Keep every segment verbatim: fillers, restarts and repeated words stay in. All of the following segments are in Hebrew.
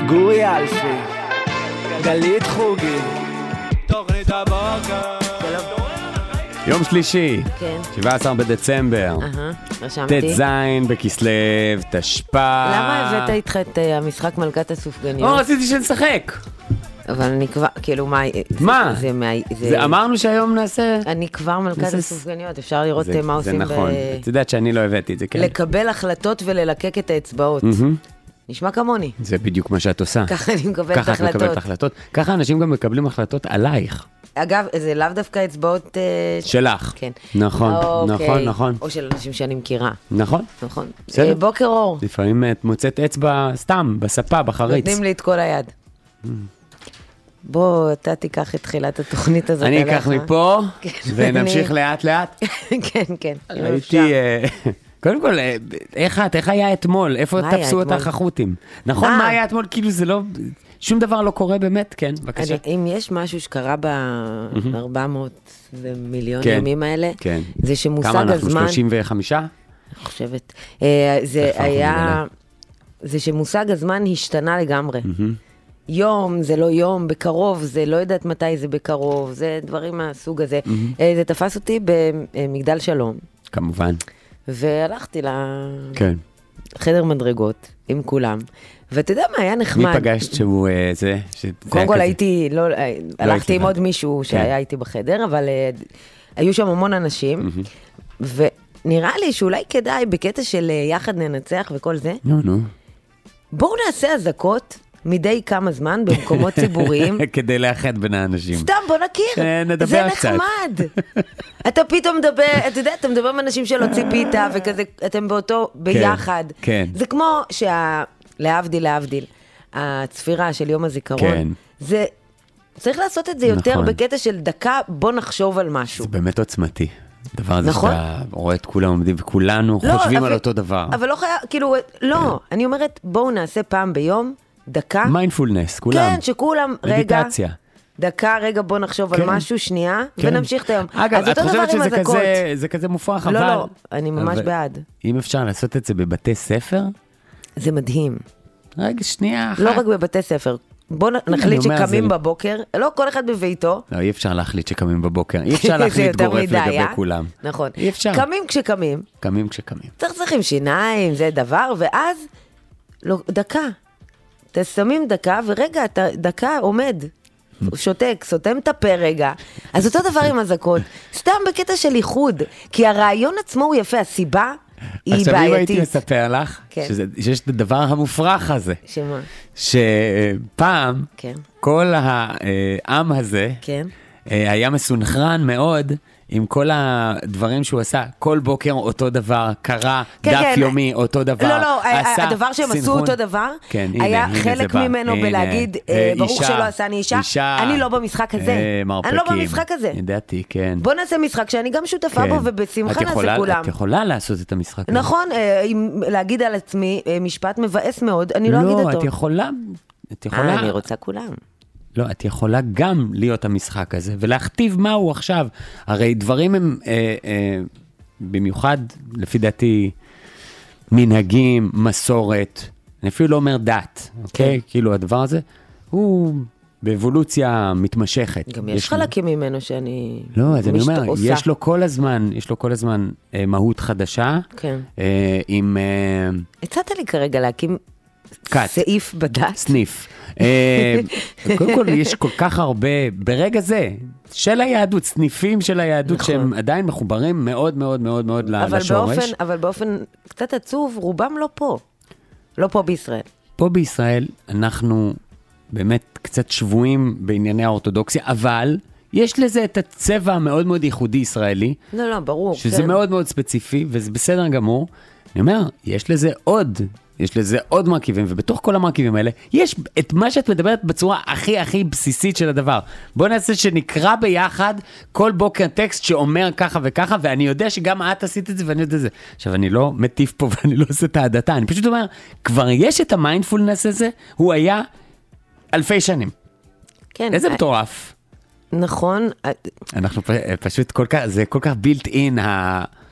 גורי אלפי, גלית חוגי, תוכנית הבוקר. יום שלישי, כן. שבעה עשר בדצמבר, אהה, רשמתי. ט' זין בכסלו, תשפ"א. למה הבאת איתך את אה, המשחק מלכת הסופגניות? או, רציתי שנשחק. אבל אני כבר, כאילו, מה? מה? זה, זה, זה, זה אמרנו שהיום נעשה... אני כבר מלכת זה- הסופגניות, אפשר לראות זה- מה זה עושים נכון, את יודעת שאני לא הבאתי את זה, כן? לקבל החלטות וללקק את האצבעות. מהמם. נשמע כמוני. זה בדיוק מה שאת עושה. ככה אני מקבלת ככה את מקבלת החלטות. החלטות. ככה אנשים גם מקבלים החלטות עלייך. אגב, זה לאו דווקא אצבעות... אה, שלך. כן. נכון, אוקיי. נכון, נכון. או של אנשים שאני מכירה. נכון. נכון. בסדר. אה, בוקר אור. לפעמים את מוצאת אצבע סתם, בספה, בחריץ. נותנים לי את כל היד. בוא, אתה תיקח את תחילת התוכנית הזאת אני עליך. אקח מפה, כן, ונמשיך אני- לאט לאט. כן, כן. אם אפשר. הייתי... אה, קודם כל, אה, איך את? איך היה אתמול? איפה מה היה תפסו אתמול? אותך החות'ים? נכון, אה. מה היה אתמול? כאילו זה לא... שום דבר לא קורה באמת, כן, בבקשה. אני- אם יש משהו שקרה ב-ארבע מאות ומיליון כן, ימים האלה, כן. זה שמושג כמה אנחנו? הזמן, שלושים וחמישה? אני חושבת, אה, זה תכף אנחנו היה, נגלה. זה שמושג הזמן השתנה לגמרי. יום זה לא יום, בקרוב זה לא יודעת מתי זה בקרוב, זה דברים מהסוג הזה. אה, זה תפס אותי במגדל שלום, כמובן. והלכתי כן. לחדר מדרגות עם כולם, ואתה יודע מה, היה מי נחמד. פגשת שהוא אה, זה? שזה היה קודם כל כזה? הייתי, לא, הלכתי עם לבד. עוד מישהו כן. שהיה איתי בחדר, אבל אה, היו שם המון אנשים, ונראה לי שאולי כדאי בקטע של אה, יחד ננצח וכל זה, נו, נו. בואו נעשה אזעקות מדי כמה זמן במקומות ציבוריים, כדי לאחד בין האנשים. סתם בוא נכיר, אה, נדבר זה קצת. נחמד. אתה פתאום מדבר, אתה יודע, אתה מדבר עם אנשים שלא ציפית, וכזה, אתם באותו, ביחד. כן. זה כמו שה... להבדיל, להבדיל, הצפירה של יום הזיכרון, כן. זה... צריך לעשות את זה יותר נכון. בקטע של דקה, בוא נחשוב על משהו. זה באמת עוצמתי. הדבר הזה נכון? שאתה רואה את כולם עומדים, וכולנו לא, חושבים אבל- על אותו דבר. אבל לא חייב, כאילו, לא, אני אומרת, בואו נעשה פעם ביום, דקה. מיינדפולנס, כולם. כן, שכולם, רגע, מדיטציה. דקה, רגע, בוא נחשוב על כן. משהו, שנייה, כן. ונמשיך את היום. אגב, אז את אותו דבר חושבת עם שזה אזעקות. כזה, זה כזה מופרך, לא, אבל... לא, אני ממש אבל בעד. אם אפשר לעשות את זה בבתי ספר, זה מדהים. רגע, שנייה אחת. לא רק בבתי ספר. בואו נחליט אני אומר, שקמים זה- בבוקר, לא כל אחד בביתו. לא, אי אפשר להחליט שקמים בבוקר. אי אפשר זה להחליט יותר גורף מדי, לגבי אה? כולם. נכון. אי אפשר. קמים כשקמים, קמים כשקמים. צריך צריכים שיניים, זה דבר, ואז, לא, דקה. אתם שמים דקה, ורגע, אתה דקה עומד, שותק, סותם את הפה רגע. אז אותו דבר עם אזעקות, סתם בקטע של איחוד, כי הרעיון עצמו הוא יפה, הסיבה היא עכשיו, אם הייתי בעייתית. מספר לך, כן. שזה- שיש את הדבר המופרך הזה, שמה? שפעם, כן. כל העם הזה, כן. אה, היה מסונכרן מאוד עם כל הדברים שהוא עשה. כל בוקר אותו דבר, קרא כן, דף כן. יומי אותו דבר. לא, לא, עשה הדבר שהם עשו סנכרון. אותו דבר, כן, הנה, היה הנה זה חלק בא. ממנו הנה, בלהגיד, אה, אה, ברוך אישה, שלא עשני אישה, אישה, אני לא במשחק הזה, אה, אני לא מרפקים. במשחק הזה. ידעתי, כן. בוא נעשה משחק שאני גם שותפה כן. בו, ובשמחה את נעשה יכולה- כולם. את יכולה לעשות את המשחק הזה. נכון, אה, אם להגיד על עצמי אה, משפט מבאס מאוד, אני לא אגיד לא, אותו. את יכולה... את יכולה... אה, אני רוצה כולם. לא, את יכולה גם להיות המשחק הזה, ולהכתיב מהו עכשיו. הרי דברים הם, אה, אה, במיוחד, לפי דעתי, מנהגים, מסורת, אני אפילו לא אומר דת, אוקיי? כאילו הדבר הזה, הוא באבולוציה מתמשכת. גם יש חלקים ממנו שאני לא, אז אני משת- אומר, עושה. יש לו כל הזמן, יש לו כל הזמן אה, מהות חדשה, כן. אה, עם אה, הצעת לי כרגע להקים קאט. סעיף בדת. סניף. אה, קודם כל, יש כל כך הרבה, ברגע זה, של היהדות, סניפים של היהדות, נכון. שהם עדיין מחוברים מאוד מאוד מאוד מאוד אבל לשורש. באופן, אבל באופן קצת עצוב, רובם לא פה. לא פה בישראל. פה בישראל אנחנו באמת קצת שבויים בענייני האורתודוקסיה, אבל יש לזה את הצבע המאוד מאוד ייחודי ישראלי, לא, לא, ברור. שזה כן. מאוד מאוד ספציפי, וזה בסדר גמור. אני אומר, יש לזה עוד, יש לזה עוד מרכיבים, ובתוך כל המרכיבים האלה, יש את מה שאת מדברת בצורה הכי הכי בסיסית של הדבר. בוא נעשה שנקרא ביחד כל בוקר טקסט שאומר ככה וככה, ואני יודע שגם את עשית את זה ואני יודע את זה. עכשיו, אני לא מטיף פה ואני לא עושה את העדתה, אני פשוט אומר, כבר יש את המיינדפולנס הזה, הוא היה אלפי שנים. כן. איזה מטורף. נכון. אנחנו פ- פשוט כל כך, זה כל כך בילט אין, ה...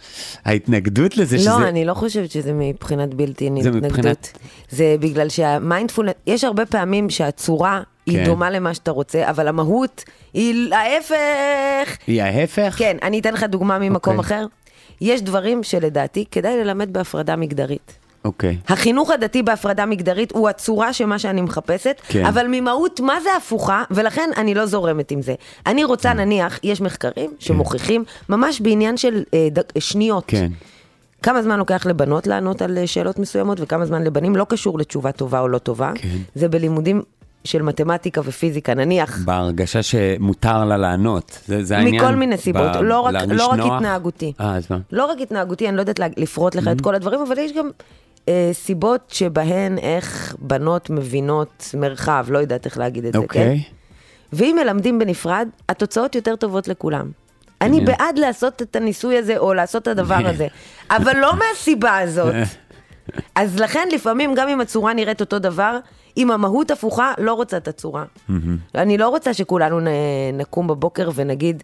ההתנגדות לזה שזה... לא, אני לא חושבת שזה מבחינת בלתי התנגדות. מבחינת... זה בגלל שהמיינדפולנס, יש הרבה פעמים שהצורה היא כן. דומה למה שאתה רוצה, אבל המהות היא ההפך. היא ההפך? כן, אני אתן לך דוגמה ממקום אוקיי. אחר. יש דברים שלדעתי כדאי ללמד בהפרדה מגדרית. אוקיי. החינוך הדתי בהפרדה מגדרית הוא הצורה שמה שאני מחפשת, כן. אבל ממהות מה זה הפוכה, ולכן אני לא זורמת עם זה. אני רוצה נניח, יש מחקרים שמוכיחים ממש בעניין של אה, ד... שניות. כן. כמה זמן לוקח לבנות לענות על שאלות מסוימות, וכמה זמן לבנים, לא קשור לתשובה טובה או לא טובה. כן. זה בלימודים של מתמטיקה ופיזיקה, נניח. בהרגשה שמותר לה לענות. זה, זה העניין. מכל מיני סיבות, ב... לא, רק, לא רק נוח. התנהגותי. אה, אז מה? לא רק התנהגותי, אני לא יודעת לפרוט לך mm-hmm. את כל הדברים, אבל יש גם אה, סיבות שבהן איך בנות מבינות מרחב, לא יודעת איך להגיד את זה, אוקיי. כן? ואם מלמדים בנפרד, התוצאות יותר טובות לכולם. אני yeah. בעד לעשות את הניסוי הזה, או לעשות את הדבר הזה, אבל לא מהסיבה הזאת. אז לכן לפעמים גם אם הצורה נראית אותו דבר, אם המהות הפוכה, לא רוצה את הצורה. אני לא רוצה שכולנו נקום בבוקר ונגיד,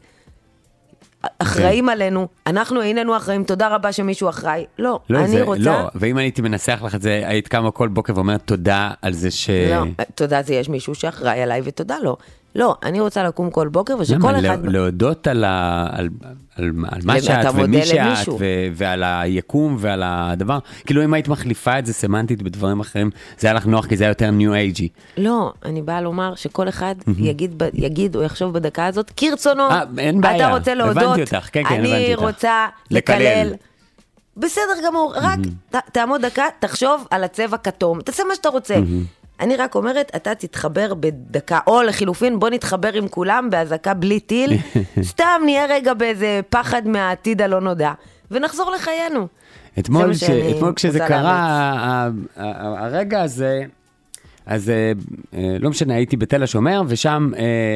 אחראים עלינו, אנחנו איננו אחראים, תודה רבה שמישהו אחראי. לא, אני רוצה... לא, ואם אני הייתי מנסח לך את זה, היית קמה כל בוקר ואומרת תודה על זה ש... לא, תודה זה יש מישהו שאחראי עליי ותודה לו. לא, אני רוצה לקום כל בוקר ושכל אחד... למה? להודות על מה שאת ומי שאת ועל היקום ועל הדבר. כאילו אם היית מחליפה את זה סמנטית בדברים אחרים, זה היה לך נוח כי זה היה יותר ניו אייג'י. לא, אני באה לומר שכל אחד יגיד או יחשוב בדקה הזאת, כרצונו, אין בעיה, אתה רוצה להודות, אני רוצה לקלל. בסדר גמור, רק תעמוד דקה, תחשוב על הצבע כתום, תעשה מה שאתה רוצה. אני רק אומרת, אתה תתחבר בדקה, או לחילופין, בוא נתחבר עם כולם בהזקה בלי טיל, סתם נהיה רגע באיזה פחד מהעתיד הלא נודע, ונחזור לחיינו. אתמול כשזה קרה, הרגע הזה, אז לא משנה, הייתי בתל השומר, ושם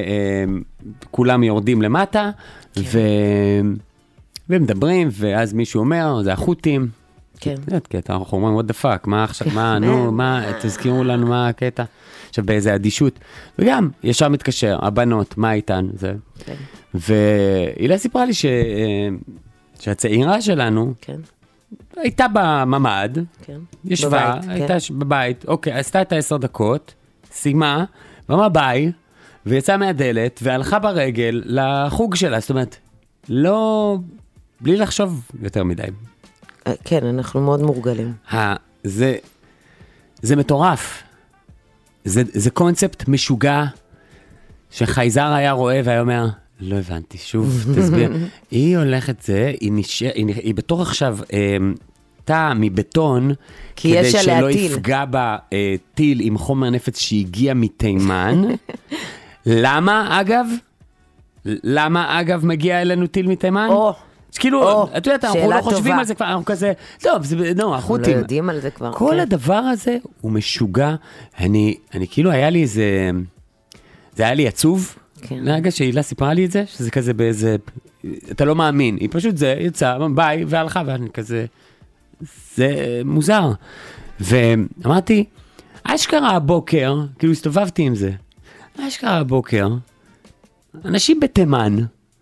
כולם יורדים למטה, ומדברים, ואז מישהו אומר, זה החות'ים, כן. כי אנחנו אומרים, what the fuck, מה עכשיו, מה, נו, מה, תזכירו לנו מה הקטע. עכשיו, באיזה אדישות. וגם, ישר מתקשר, הבנות, מה איתן, זה. והילה סיפרה לי שהצעירה שלנו, הייתה בממד, ישבה, הייתה בבית, אוקיי, עשתה את העשר דקות, סיימה, ואמרה ביי, ויצאה מהדלת, והלכה ברגל לחוג שלה, זאת אומרת, לא, בלי לחשוב יותר מדי. כן, אנחנו מאוד מורגלים. זה, זה מטורף. זה, זה קונספט משוגע, שחייזר היה רואה והיה אומר, לא הבנתי, שוב, תסביר. היא הולכת זה, היא, נשאר, היא, היא בתור עכשיו אה, תא מבטון, כדי שלא טיל. יפגע בה אה, טיל עם חומר נפץ שהגיע מתימן. למה, אגב? למה, אגב, מגיע אלינו טיל מתימן? או. כאילו, את יודעת, אנחנו לא חושבים על זה כבר, אנחנו כזה, טוב, זה, לא, החות'ים. לא יודעים על זה כבר. כל הדבר הזה הוא משוגע. אני, אני כאילו, היה לי איזה, זה היה לי עצוב, לרגע שהילה סיפרה לי את זה, שזה כזה באיזה, אתה לא מאמין, היא פשוט זה, יצאה, ביי, והלכה, ואני כזה, זה מוזר. ואמרתי, אשכרה הבוקר, כאילו הסתובבתי עם זה, אשכרה הבוקר, אנשים בתימן,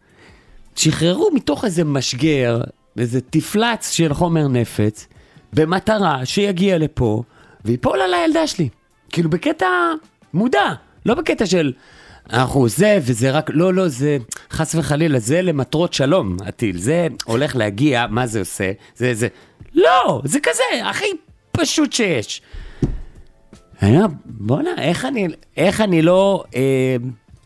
שחררו מתוך איזה משגר, איזה תפלץ של חומר נפץ, במטרה שיגיע לפה, ויפול על הילדה שלי. כאילו בקטע מודע, לא בקטע של, אנחנו זה וזה רק, לא, לא, זה חס וחלילה, זה למטרות שלום, הטיל, זה הולך להגיע, מה זה עושה? זה, זה, לא, זה כזה, הכי פשוט שיש. אני אומר, בוא נה, איך אני, איך אני לא... אה,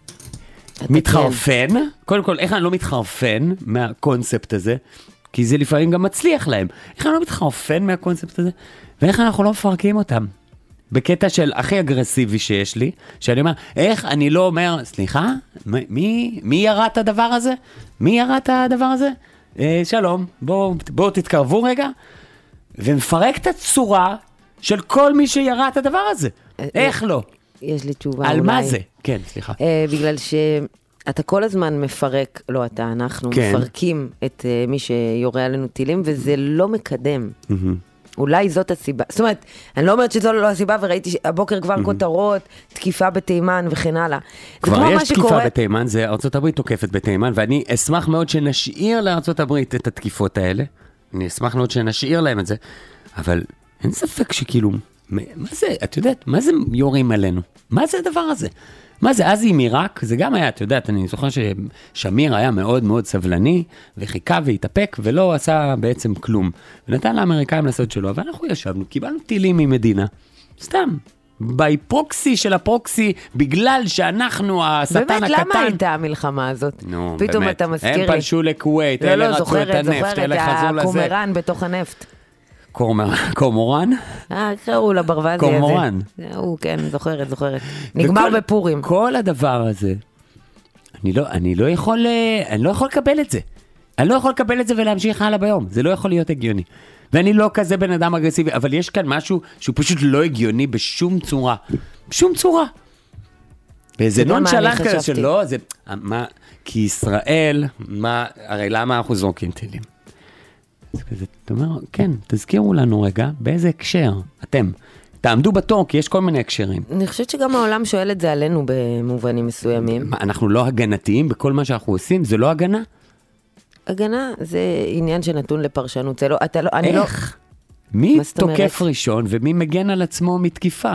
מתחרפן, קודם כל, איך אני לא מתחרפן מהקונספט הזה, כי זה לפעמים גם מצליח להם, איך אני לא מתחרפן מהקונספט הזה, ואיך אנחנו לא מפרקים אותם, בקטע של הכי אגרסיבי שיש לי, שאני אומר, איך אני לא אומר, סליחה, מי, מי ירה את הדבר הזה? מי ירה את הדבר הזה? אה, שלום, בואו בוא תתקרבו רגע, ומפרק את הצורה של כל מי שירה את הדבר הזה, איך לא? יש לי תשובה על אולי. על מה זה? כן, סליחה. אה, בגלל שאתה כל הזמן מפרק, לא אתה, אנחנו כן. מפרקים את uh, מי שיורה עלינו טילים, וזה לא מקדם. Mm-hmm. אולי זאת הסיבה. זאת אומרת, אני לא אומרת שזו לא הסיבה, וראיתי הבוקר כבר mm-hmm. כותרות, תקיפה בתימן וכן הלאה. כבר יש תקיפה שקורה... בתימן, זה ארצות הברית תוקפת בתימן, ואני אשמח מאוד שנשאיר לארצות הברית את התקיפות האלה. אני אשמח מאוד שנשאיר להם את זה, אבל אין ספק שכאילו, מה זה, את יודעת, מה זה יורים עלינו? מה זה הדבר הזה? מה זה, אז עם עיראק, זה גם היה, את יודעת, אני זוכר ששמיר היה מאוד מאוד סבלני, וחיכה והתאפק, ולא עשה בעצם כלום. ונתן לאמריקאים לעשות שלו, אבל אנחנו ישבנו, קיבלנו טילים ממדינה, סתם. בפרוקסי של הפרוקסי, בגלל שאנחנו השטן הקטן. באמת, למה הייתה המלחמה הזאת? נו, פתאום באמת. אתה מזכיר לי. הם פלשו לכווית, לא, אלה לא, רצו את זוכרת, הנפט, אלה חזרו זוכרת, לזה. הקומראן בתוך הנפט. קומורן? אה, קראו לברווזי הזה. קומורן. הוא, כן, זוכרת, זוכרת. נגמר בפורים. כל הדבר הזה, אני לא, אני לא יכול, אני לא יכול לקבל את זה. אני לא יכול לקבל את זה ולהמשיך הלאה ביום. זה לא יכול להיות הגיוני. ואני לא כזה בן אדם אגרסיבי, אבל יש כאן משהו שהוא פשוט לא הגיוני בשום צורה. בשום צורה. וזה נונשלנט כזה שלא, זה, מה, כי ישראל, מה, הרי למה אנחנו זורקים טילים? אז כזה, אתה אומר, כן, תזכירו לנו רגע, באיזה הקשר, אתם, תעמדו בתור, כי יש כל מיני הקשרים. אני חושבת שגם העולם שואל את זה עלינו במובנים מסוימים. מה, אנחנו לא הגנתיים בכל מה שאנחנו עושים? זה לא הגנה? הגנה זה עניין שנתון לפרשנות, זה לא, אתה לא, אני לא... איך? מי תוקף ראשון ומי מגן על עצמו מתקיפה?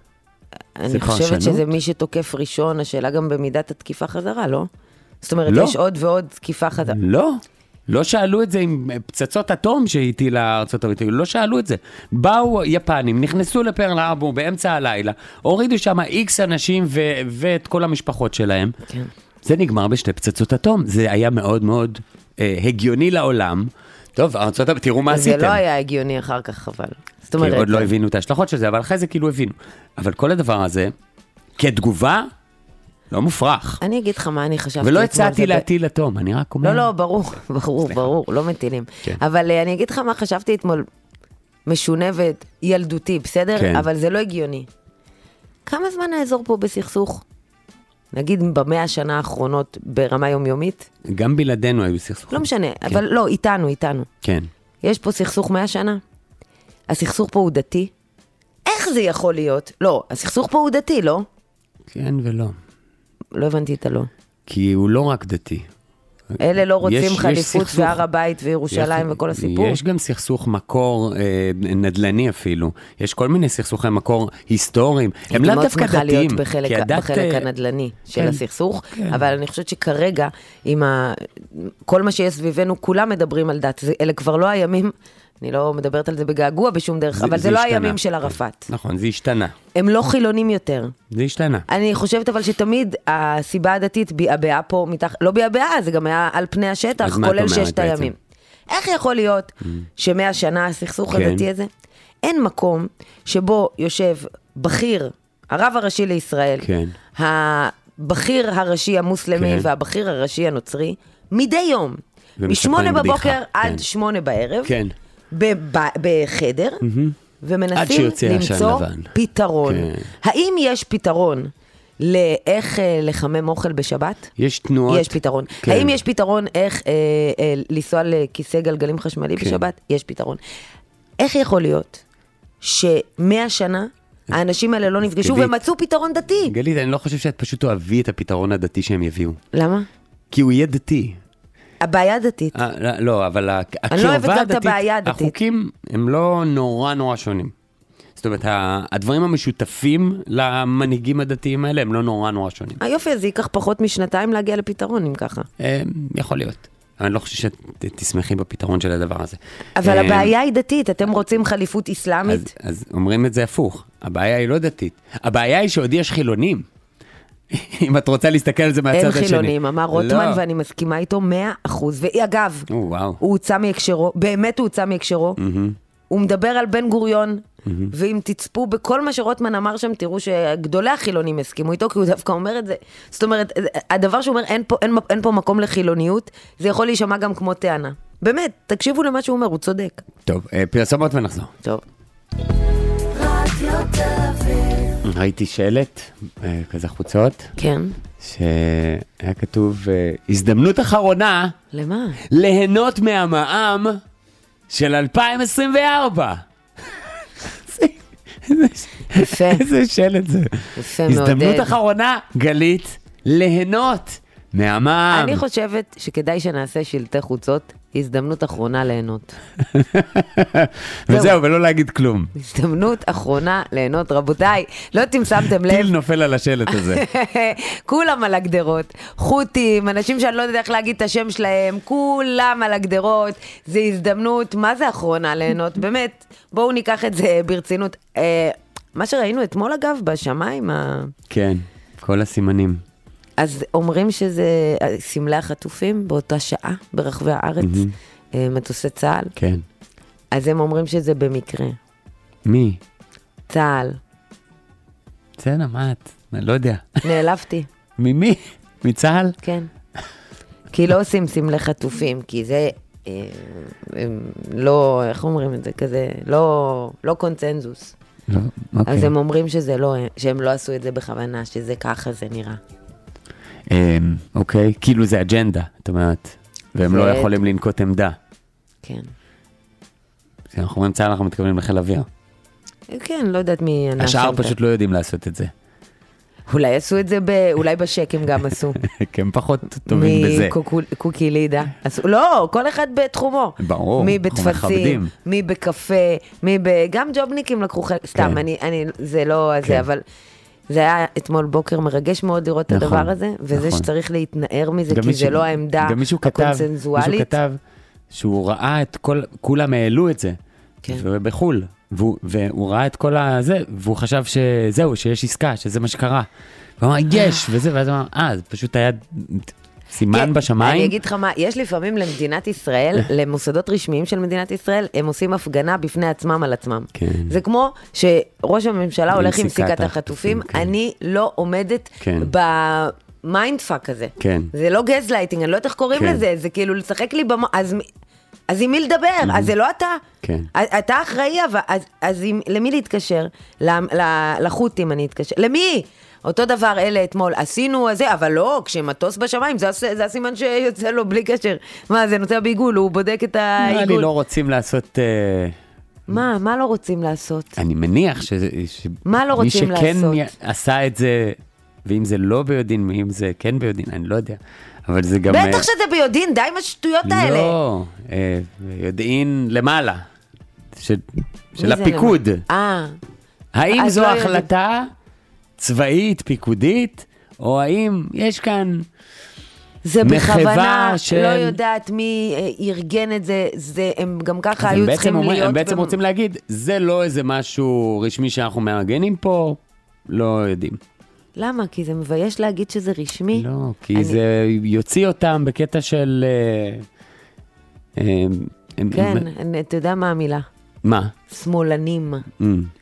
אני חושבת שזה מי שתוקף ראשון, השאלה גם במידת התקיפה חזרה, לא? זאת אומרת, יש עוד ועוד תקיפה חזרה. לא. לא שאלו את זה עם פצצות אטום שהייתי לארצות הברית, לא שאלו את זה. באו יפנים, נכנסו לפרל הארבור באמצע הלילה, הורידו שם איקס אנשים ו- ואת כל המשפחות שלהם. כן. זה נגמר בשתי פצצות אטום. זה היה מאוד מאוד אה, הגיוני לעולם. טוב, ארצות הברית, תראו מה עשיתם. זה לא היה הגיוני אחר כך, חבל. זאת אומרת... כי עוד לא הבינו את ההשלכות של זה, אבל אחרי זה כאילו הבינו. אבל כל הדבר הזה, כתגובה, לא מופרך. אני אגיד לך מה אני חשבתי. ולא הצעתי להטיל אטום, אני רק אומר... לא, לא, ברור, ברור, ברור, לא מטילים. אבל אני אגיד לך מה חשבתי אתמול, משונה וילדותי, בסדר? אבל זה לא הגיוני. כמה זמן נעזור פה בסכסוך? נגיד במאה השנה האחרונות ברמה יומיומית? גם בלעדינו היו סכסוכים. לא משנה, אבל לא, איתנו, איתנו. כן. יש פה סכסוך מאה שנה? הסכסוך פה הוא דתי? איך זה יכול להיות? לא, הסכסוך פה הוא דתי, לא? כן ולא. לא הבנתי את הלא. כי הוא לא רק דתי. אלה לא רוצים יש, חליפות יש והר הבית וירושלים יש, וכל הסיפור? יש גם סכסוך מקור אה, נדלני אפילו. יש כל מיני סכסוכי מקור היסטוריים. הם לאו דווקא דתיים. אני מאוד שמחה להיות בחלק, הדת... בחלק הנדלני של כן, הסכסוך, כן. אבל אני חושבת שכרגע, עם ה... כל מה שיש סביבנו, כולם מדברים על דת. אלה כבר לא הימים... אני לא מדברת על זה בגעגוע בשום דרך, זה, אבל זה, זה לא השתנה. הימים של ערפאת. נכון, זה השתנה. הם לא חילונים יותר. זה השתנה. אני חושבת אבל שתמיד הסיבה הדתית ביעבעה פה, מתח... לא ביעבעה, זה גם היה על פני השטח, כולל ששת הימים. איך יכול להיות שמאה שנה הסכסוך כן. הדתי הזה? אין מקום שבו יושב בכיר, הרב הראשי לישראל, כן. הבכיר הראשי המוסלמי כן. והבכיר הראשי הנוצרי, מדי יום, משמונה בבוקר עד כן. שמונה בערב, כן. בחדר, ומנסים למצוא פתרון. האם יש פתרון לאיך לחמם אוכל בשבת? יש תנועות. יש פתרון. האם יש פתרון איך לנסוע לכיסא גלגלים חשמלי בשבת? יש פתרון. איך יכול להיות שמאה שנה האנשים האלה לא נפגשו ומצאו פתרון דתי? גלית, אני לא חושב שאת פשוט אוהבי את הפתרון הדתי שהם יביאו. למה? כי הוא יהיה דתי. הבעיה דתית. לא, אבל הקרבה הדתית, החוקים הם לא נורא נורא שונים. זאת אומרת, הדברים המשותפים למנהיגים הדתיים האלה הם לא נורא נורא שונים. היופי, זה ייקח פחות משנתיים להגיע לפתרון, אם ככה. יכול להיות. אני לא חושב שתשמחי בפתרון של הדבר הזה. אבל הבעיה היא דתית, אתם רוצים חליפות איסלאמית? אז אומרים את זה הפוך. הבעיה היא לא דתית. הבעיה היא שעוד יש חילונים. אם את רוצה להסתכל על זה מהצד השני. אין חילונים, אמר רוטמן, ואני מסכימה איתו מאה אחוז. ואגב, הוא הוצא מהקשרו, באמת הוא הוצא מהקשרו, הוא מדבר על בן גוריון, ואם תצפו בכל מה שרוטמן אמר שם, תראו שגדולי החילונים הסכימו איתו, כי הוא דווקא אומר את זה. זאת אומרת, הדבר שהוא אומר, אין פה מקום לחילוניות, זה יכול להישמע גם כמו טענה. באמת, תקשיבו למה שהוא אומר, הוא צודק. טוב, פרסומות ונחזור. טוב. ראיתי שלט, כזה חוצות. כן. שהיה כתוב, הזדמנות אחרונה. למה? ליהנות מהמע"מ של אלפיים עשרים וארבע. יפה. איזה שלט זה. יפה מאוד. הזדמנות אחרונה, גלית, ליהנות מהמע"מ. אני חושבת שכדאי שנעשה שלטי חוצות הזדמנות אחרונה ליהנות. וזהו, ולא להגיד כלום. הזדמנות אחרונה ליהנות, רבותיי, לא יודעת אם שמתם לב. טיל נופל על השלט הזה. כולם על הגדרות, חוטים, אנשים שאני לא יודעת איך להגיד את השם שלהם, כולם על הגדרות, זה הזדמנות, מה זה אחרונה ליהנות? באמת, בואו ניקח את זה ברצינות. מה שראינו אתמול אגב, בשמיים, כן, כל הסימנים. אז אומרים שזה סמלי החטופים באותה שעה ברחבי הארץ, מטוסי צה"ל. כן. אז הם אומרים שזה במקרה. מי? צה"ל. בסדר, מה את? אני לא יודע. נעלבתי. ממי? מצה"ל? כן. כי לא עושים סמלי חטופים, כי זה לא, איך אומרים את זה, כזה, לא, לא קונצנזוס. לא, אוקיי. אז הם אומרים שזה לא, שהם לא עשו את זה בכוונה, שזה ככה זה נראה. אוקיי, כאילו זה אג'נדה, את אומרת, והם לא יכולים לנקוט עמדה. כן. כשאנחנו אומרים צה"ל, אנחנו מתכוונים לחיל אוויר. כן, לא יודעת מי... השאר פשוט לא יודעים לעשות את זה. אולי עשו את זה, אולי בשקם גם עשו. כי הם פחות טובים בזה. מקוקי לידה. לא, כל אחד בתחומו. ברור, מי בטפסים, מי בקפה, מי ב... גם ג'ובניקים לקחו חלק, סתם, אני, זה לא זה, אבל זה היה אתמול בוקר מרגש מאוד לראות את הדבר הזה, וזה שצריך להתנער מזה, כי זה לא העמדה הקונצנזואלית. מישהו כתב שהוא ראה את כל, כולם העלו את זה, ובחול. והוא, והוא ראה את כל הזה, והוא חשב שזהו, שיש עסקה, שזה מה שקרה. והוא אמר, יש, וזה, ואז הוא אמר, אה, זה פשוט היה סימן בשמיים. אני אגיד לך מה, יש לפעמים למדינת ישראל, למוסדות רשמיים של מדינת ישראל, הם עושים הפגנה בפני עצמם על עצמם. זה כמו שראש הממשלה הולך עם סיכת החטופים, אני לא עומדת במיינדפאק הזה. זה לא גזלייטינג, אני לא יודעת איך קוראים לזה, זה כאילו לשחק לי במה, אז... אז עם מי לדבר? אז זה לא אתה. כן. אתה אחראי, אז, אז עם, למי להתקשר? לחוטים אני אתקשר. למי? אותו דבר אלה אתמול, עשינו זה, אבל לא, כשמטוס בשמיים, זה, זה הסימן שיוצא לו בלי קשר. מה, זה נוצא בעיגול, הוא בודק את העיגול. נראה לי לא רוצים לעשות... מה? מה לא רוצים לעשות? אני מניח ש... מה לא רוצים לעשות? מי שכן עשה את זה, ואם זה לא ביודעין, ואם זה כן ביודעין, אני לא יודע. אבל זה גם... בטח שזה ביודעין, די עם השטויות האלה. לא, ביודעין למעלה, של הפיקוד. אה. האם זו החלטה צבאית, פיקודית, או האם יש כאן זה בכוונה, לא יודעת מי ארגן את זה, הם גם ככה היו צריכים להיות... הם בעצם רוצים להגיד, זה לא איזה משהו רשמי שאנחנו מארגנים פה, לא יודעים. למה? כי זה מבייש להגיד שזה רשמי? לא, כי אני... זה יוציא אותם בקטע של... כן, הם... אני, אתה יודע מה המילה? מה? שמאלנים. Mm.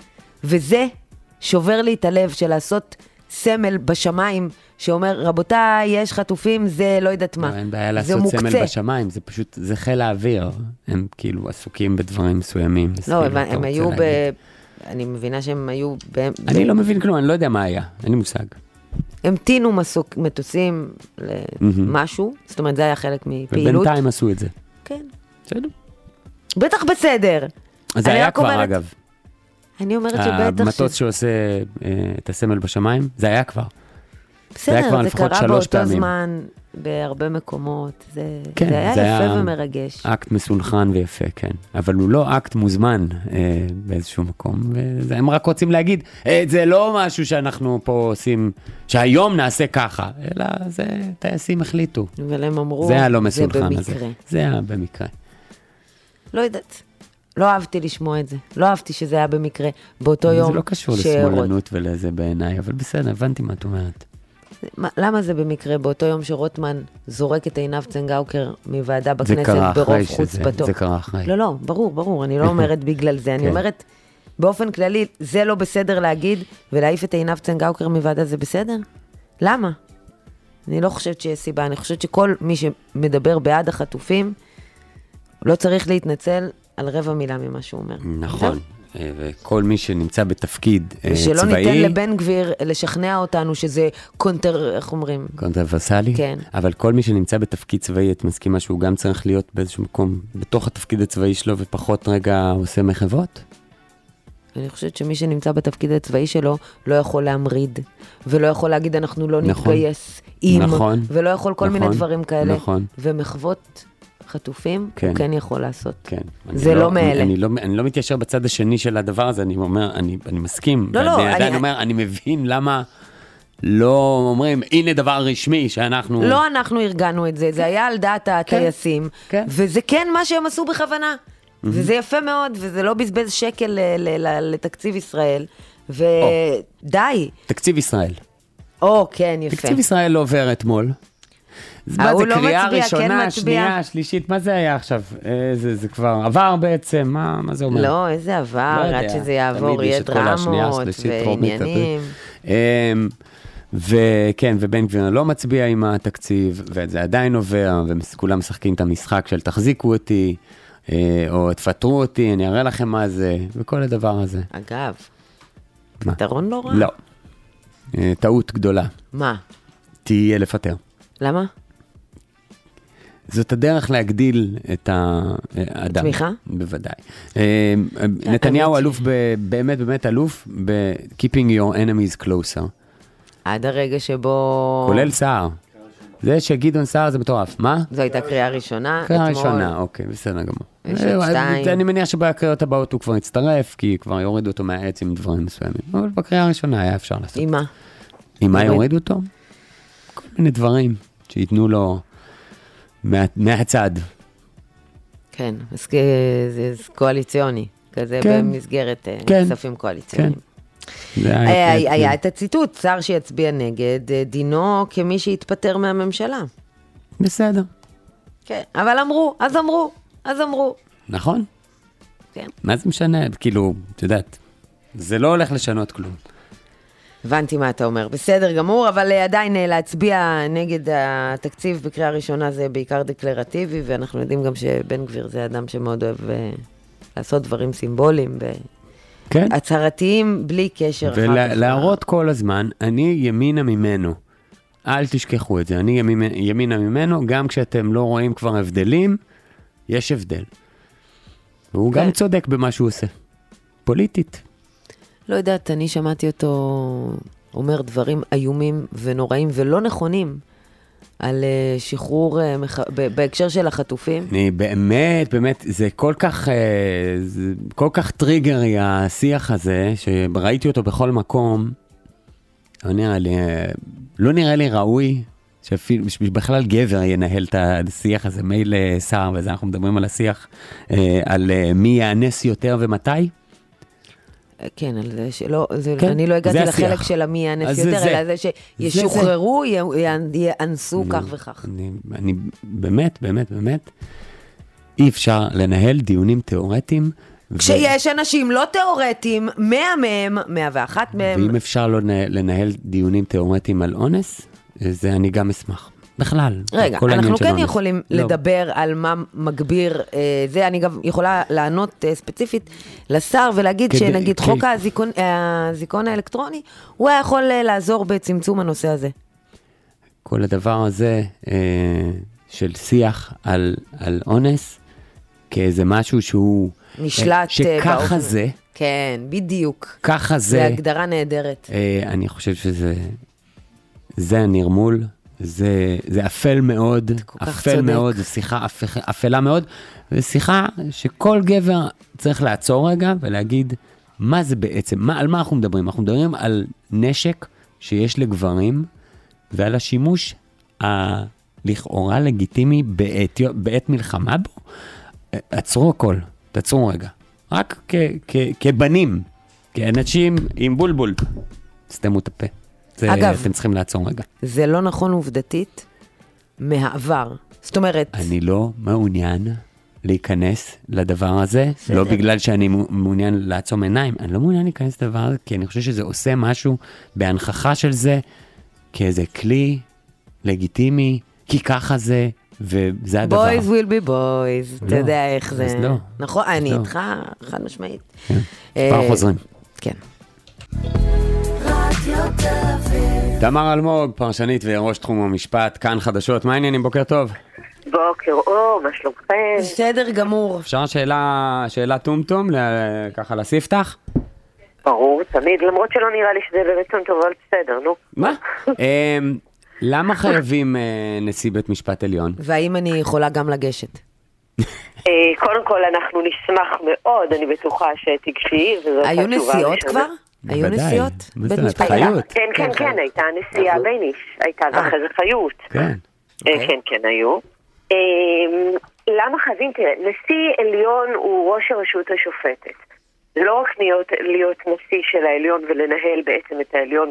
וזה שובר לי את הלב של לעשות סמל בשמיים, שאומר, רבותיי, יש חטופים, זה לא יודעת מה. לא, אין בעיה לעשות מוקצה. סמל בשמיים, זה פשוט, זה חיל האוויר. הם כאילו עסוקים בדברים מסוימים. לא, הם, הם היו ב... אני מבינה שהם היו... ב... אני ב... לא מבין כלום, אני לא יודע מה היה, אין לי מושג. המתינו מסוק, מטוסים למשהו, mm-hmm. זאת אומרת, זה היה חלק מפעילות. ובינתיים עשו את זה. כן. בסדר. בטח בסדר. אז זה היה כבר, אומרת, אגב. אני אומרת שבטח... המטוס ש... שעושה uh, את הסמל בשמיים, זה היה כבר. בסדר, זה, זה קרה באותו פעמים. זמן, בהרבה מקומות, זה, כן, זה היה זה יפה היה ומרגש. אקט מסונכרן ויפה, כן. אבל הוא לא אקט מוזמן אה, באיזשהו מקום, והם רק רוצים להגיד, אה, זה לא משהו שאנחנו פה עושים, שהיום נעשה ככה, אלא זה טייסים החליטו. אבל הם אמרו, זה היה לא מסונכרן זה במקרה. הזה. זה היה במקרה. לא יודעת. לא אהבתי לשמוע את זה. לא אהבתי שזה היה במקרה באותו יום. זה לא קשור לשמאלנות ולזה בעיניי, אבל בסדר, הבנתי מה את אומרת. למה זה במקרה באותו יום שרוטמן זורק את עינב צנגאוקר מוועדה בכנסת ברוב חוצפתו? זה קרה אחרי. לא, לא, ברור, ברור, אני לא אומרת בגלל זה, אני אומרת, באופן כללי, זה לא בסדר להגיד, ולהעיף את עינב צנגאוקר מוועדה זה בסדר? למה? אני לא חושבת שיש סיבה, אני חושבת שכל מי שמדבר בעד החטופים, לא צריך להתנצל על רבע מילה ממה שהוא אומר. נכון. וכל מי שנמצא בתפקיד צבאי... ושלא ניתן לבן גביר לשכנע אותנו שזה קונטר, איך אומרים? קונטרוורסלי? כן. אבל כל מי שנמצא בתפקיד צבאי, את מסכימה שהוא גם צריך להיות באיזשהו מקום, בתוך התפקיד הצבאי שלו, ופחות רגע עושה מחוות? אני חושבת שמי שנמצא בתפקיד הצבאי שלו, לא יכול להמריד, ולא יכול להגיד אנחנו לא נתגייס עם, נכון, ולא יכול כל נכון, מיני דברים כאלה. נכון. ומחוות חטופים, כן. הוא כן יכול לעשות. כן. זה אני לא מאלה. אני, אני, לא, אני לא מתיישר בצד השני של הדבר הזה, אני אומר, אני, אני מסכים. לא, לא, אני עדיין אני- אומר, אני מבין למה לא אומרים, הנה דבר רשמי שאנחנו... לא אנחנו ארגנו את זה, זה היה על דעת הטייסים, כן. וזה כן מה שהם עשו בכוונה. וזה יפה מאוד, וזה לא בזבז שקל ל- ל- ל- לתקציב ישראל, ודי. תקציב ישראל. או, כן, יפה. תקציב ישראל לא עובר אתמול. אז מה, ההוא זה לא קריאה מצביע, כן ראשונה, מצביע. שנייה, שלישית, מה זה היה עכשיו? אה, זה, זה כבר עבר בעצם, מה, מה זה אומר? לא, איזה עבר, לא יודע. עד שזה יעבור, תמיד יש יהיה את כל השנייה, דרמות השלישית, טרומית, ועניינים. אמ, וכן, ובן גביר לא מצביע עם התקציב, וזה עדיין עובר, וכולם משחקים את המשחק של תחזיקו אותי, אה, או תפטרו אותי, אני אראה לכם מה זה, וכל הדבר הזה. אגב, מה? פתרון לא רע. לא. אה, טעות גדולה, מה? תהיה לפטר. למה? זאת הדרך להגדיל את האדם. תמיכה? בוודאי. אה, נתניהו אלוף, ב- באמת באמת אלוף ב-keeping your enemies closer. עד הרגע שבו... כולל סער. זה שגדעון סער זה מטורף. מה? זו הייתה קריאה ראשונה. קריאה אתמול. ראשונה, אוקיי, בסדר גמור. יש עוד אה, שתיים. אני מניח שבקריאות הבאות הוא כבר יצטרף, כי כבר יורידו אותו מהעץ עם דברים מסוימים. אבל בקריאה הראשונה היה אפשר לעשות. עם מה? עם מה יוריד? יורידו אותו? כל מיני דברים שייתנו לו מה- מהצד. כן, אז כ- זה זה קואליציוני. כזה כן. במסגרת אה, כן. כספים קואליציוניים. זה היה- היה- היה את הציטוט, שר שיצביע נגד, אה, דינו כמי שהתפטר מהממשלה. בסדר, כן, אבל אמרו, אז אמרו, אז אמרו. נכון? כן. מה זה משנה? כאילו, את יודעת, זה לא הולך לשנות כלום. הבנתי מה אתה אומר, בסדר גמור, אבל אה, עדיין אה, להצביע נגד התקציב בקריאה ראשונה זה בעיקר דקלרטיבי, ואנחנו יודעים גם שבן גביר זה אדם שמאוד אוהב אה, לעשות דברים סימבוליים כן? והצהרתיים בלי קשר. אחר כך. ולהראות כל הזמן, אני ימינה ממנו. אל תשכחו את זה, אני ימינה, ימינה ממנו, גם כשאתם לא רואים כבר הבדלים, יש הבדל. והוא כן. גם צודק במה שהוא עושה. פוליטית. לא יודעת, אני שמעתי אותו אומר דברים איומים ונוראים ולא נכונים על אה, שחרור אה, מח... ב- בהקשר של החטופים. אני באמת, באמת, זה כל כך, אה, זה כל כך טריגרי השיח הזה, שראיתי אותו בכל מקום, לא נראה לי, אה, לא נראה לי ראוי, שאפילו, שבכלל גבר ינהל את השיח הזה, מייל שר, וזה אנחנו מדברים על השיח, אה, על אה, מי יאנס יותר ומתי. כן, על זה שלא, זה, כן, אני לא הגעתי זה לחלק השיח. של המי יאנס אז זה יותר, זה. אלא זה שישוחררו, י- י- יאנסו כך וכך. אני, אני באמת, באמת, באמת, אי אפשר לנהל דיונים תיאורטיים. ו- כשיש אנשים לא תיאורטיים, מאה מהם, מאה ואחת מהם, ואם אפשר לא לנהל, לנהל דיונים תיאורטיים על אונס, זה אני גם אשמח. בכלל. רגע, כל העניין אנחנו של כן אונס. יכולים לא. לדבר על מה מגביר, אה, זה אני גם יכולה לענות אה, ספציפית לשר ולהגיד כדי- שנגיד כן. חוק הזיכון, אה, הזיכון האלקטרוני, הוא היה יכול אה, לעזור בצמצום הנושא הזה. כל הדבר הזה אה, של שיח על, על אונס, כאיזה משהו שהוא... נשלט, אה, אה, שככה באופן- זה, כן, בדיוק. ככה זה זה, הגדרה נהדרת. אה, אני חושב שזה... זה הנרמול, זה, זה אפל מאוד, כל כך אפל צודק. מאוד, זו שיחה אפ, אפלה מאוד, ושיחה שכל גבר צריך לעצור רגע ולהגיד, מה זה בעצם, מה, על מה אנחנו מדברים? אנחנו מדברים על נשק שיש לגברים, ועל השימוש הלכאורה לגיטימי בעת, בעת מלחמה בו. עצרו הכל, תעצרו רגע. רק כ, כ, כבנים, כאנשים עם בולבול, סתמו את הפה. זה, אגב, אתם צריכים לעצור רגע. זה לא נכון עובדתית מהעבר. זאת אומרת, אני לא מעוניין להיכנס לדבר הזה, בסדר. לא בגלל שאני מעוניין לעצום עיניים, אני לא מעוניין להיכנס לדבר הזה, כי אני חושב שזה עושה משהו בהנכחה של זה, כאיזה כלי לגיטימי, כי ככה זה, וזה הדבר. boys will be boys, אתה לא, יודע איך זה. אז לא. נכון, אני לא. איתך חד משמעית. כן. אה, פעם חוזרים. כן. תמר אלמוג, פרשנית וראש תחום המשפט, כאן חדשות, מה העניינים? בוקר טוב. בוקר אור, מה שלומכם? בסדר גמור. אפשר שאלה, שאלה טומטום, ל- ככה לספתח? ברור, תמיד, למרות שלא נראה לי שזה ברצון טוב, אבל בסדר, נו. מה? אמ, למה חייבים אה, נשיא בית משפט עליון? והאם אני יכולה גם לגשת? קודם כל אנחנו נשמח מאוד, אני בטוחה שתגשי. היו נסיעות כבר? היו נסיעות? בית משפט חיות. כן, כן, כן, הייתה נסיעה בייניש, הייתה ואחרי זה חיות. כן. כן, כן, היו. למה חייבים? תראה, נשיא עליון הוא ראש הרשות השופטת. זה לא רק להיות, להיות נשיא של העליון ולנהל בעצם את העליון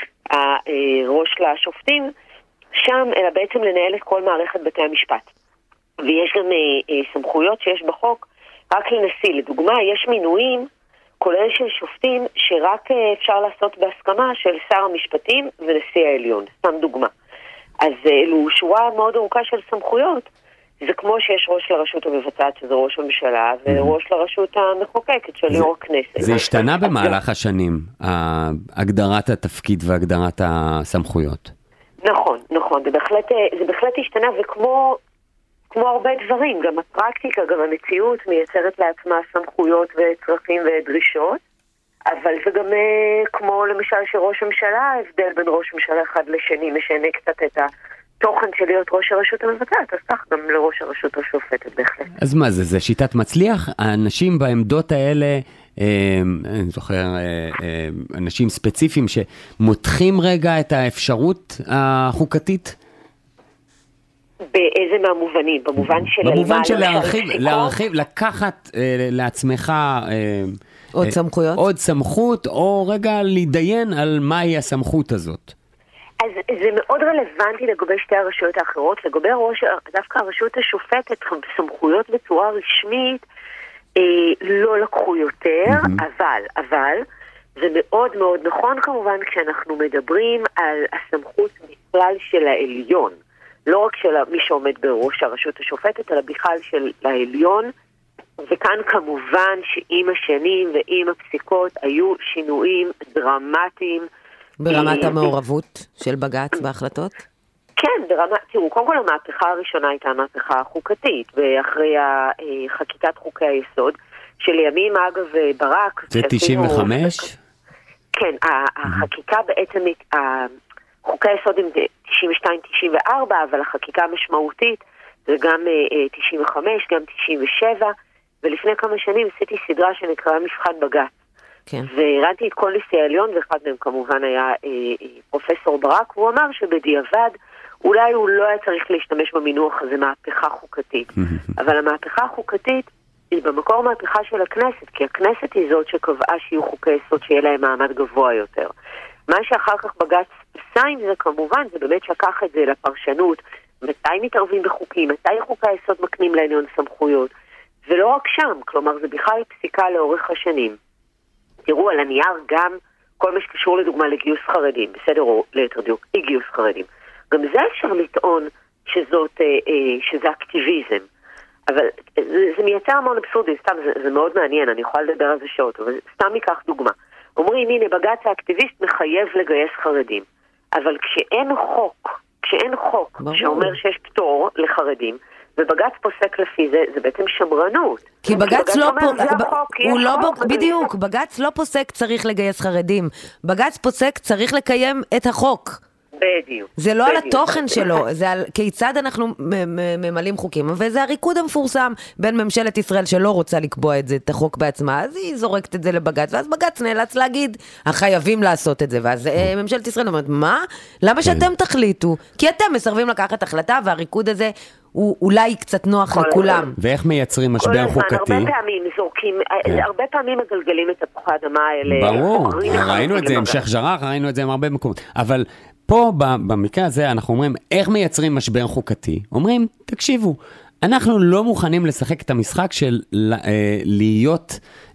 והראש לשופטים שם, אלא בעצם לנהל את כל מערכת בתי המשפט. ויש גם אה, אה, סמכויות שיש בחוק רק לנשיא. לדוגמה, יש מינויים, כולל של שופטים, שרק אה, אפשר לעשות בהסכמה של שר המשפטים ונשיא העליון. סתם דוגמה. אז אלו אה, שורה מאוד ארוכה של סמכויות. זה כמו שיש ראש לרשות המבצעת, שזה ראש הממשלה, וראש לרשות המחוקקת של יו"ר הכנסת. זה השתנה במהלך השנים, הגדרת התפקיד והגדרת הסמכויות. נכון, נכון. זה בהחלט, זה בהחלט השתנה, וכמו כמו הרבה דברים, גם הפרקטיקה, גם המציאות מייצרת לעצמה סמכויות וצרכים ודרישות, אבל זה גם כמו למשל שראש הממשלה, ההבדל בין ראש ממשלה אחד לשני משנה קצת את התוכן של להיות ראש הרשות המבצעת, אז כך גם לראש הרשות השופטת בהחלט. אז מה זה? זה שיטת מצליח? האנשים בעמדות האלה, אני זוכר, אנשים ספציפיים שמותחים רגע את האפשרות החוקתית? באיזה מהמובנים? במובן של... במובן של להרחיב, להרחיב, לקחת לעצמך... עוד סמכויות? עוד סמכות, או רגע להידיין על מהי הסמכות הזאת. אז זה מאוד רלוונטי לגבי שתי הרשויות האחרות. לגבי ראש, דווקא הרשות השופטת, סמכויות בצורה רשמית, אה, לא לקחו יותר, mm-hmm. אבל, אבל, זה מאוד מאוד נכון כמובן כשאנחנו מדברים על הסמכות בכלל של העליון. לא רק של מי שעומד בראש הרשות השופטת, אלא בכלל של העליון. וכאן כמובן שעם השנים ועם הפסיקות היו שינויים דרמטיים. ברמת המעורבות של בג"ץ בהחלטות? כן, ברמה, תראו, קודם כל המהפכה הראשונה הייתה המהפכה החוקתית, ואחרי חקיקת חוקי היסוד, שלימים אגב ברק... זה תשעים וחמש? כן, החקיקה בעצם, חוקי היסוד הם תשעים ושתיים תשעים וארבע, אבל החקיקה המשמעותית זה גם תשעים וחמש, גם תשעים ושבע, ולפני כמה שנים עשיתי סדרה שנקרא מבחן בג"ץ. כן. והראיתי את כל נשיאי העליון, ואחד מהם כמובן היה אה, אה, פרופסור ברק, והוא אמר שבדיעבד אולי הוא לא היה צריך להשתמש במינוח הזה מהפכה חוקתית. אבל המהפכה החוקתית היא במקור מהפכה של הכנסת, כי הכנסת היא זאת שקבעה שיהיו חוקי יסוד שיהיה להם מעמד גבוה יותר. מה שאחר כך בג"ץ עשה עם זה כמובן, זה באמת לקח את זה לפרשנות, מתי מתערבים בחוקים, מתי חוקי היסוד מקנים לעליון סמכויות, ולא רק שם, כלומר זה בכלל פסיקה לאורך השנים. תראו, על הנייר גם כל מה שקשור לדוגמה לגיוס חרדים, בסדר, או ליתר דיוק, אי גיוס חרדים. גם זה אפשר לטעון שזאת, שזה אקטיביזם. אבל זה, זה מייצר המון אבסורדים, סתם, זה, זה מאוד מעניין, אני יכולה לדבר על זה שעות, אבל סתם ניקח דוגמה. אומרים, הנה, בג"ץ האקטיביסט מחייב לגייס חרדים. אבל כשאין חוק, כשאין חוק ברור. שאומר שיש פטור לחרדים, ובג"ץ פוסק לפי זה, זה בעצם שמרנות. כי בג"ץ לא פוסק, בדיוק, בג"ץ לא פוסק צריך לגייס חרדים. בג"ץ פוסק צריך לקיים את החוק. בדיוק. זה לא על התוכן שלו, זה על כיצד אנחנו ממלאים חוקים, וזה הריקוד המפורסם בין ממשלת ישראל שלא רוצה לקבוע את זה, את החוק בעצמה, אז היא זורקת את זה לבג"ץ, ואז בג"ץ נאלץ להגיד, החייבים לעשות את זה, ואז ממשלת ישראל אומרת, מה? למה שאתם תחליטו? כי אתם מסרבים לקחת החלטה, והריקוד הזה הוא אולי קצת נוח לכולם. ואיך מייצרים משבר חוקתי? הרבה פעמים זורקים, הרבה פעמים מגלגלים את תפוחי האדמה האלה. ברור, ראינו את זה עם שייח' ג'ראח, ראינו את זה עם הרבה מקומות, אבל פה במקרה הזה אנחנו אומרים, איך מייצרים משבר חוקתי? אומרים, תקשיבו, אנחנו לא מוכנים לשחק את המשחק של להיות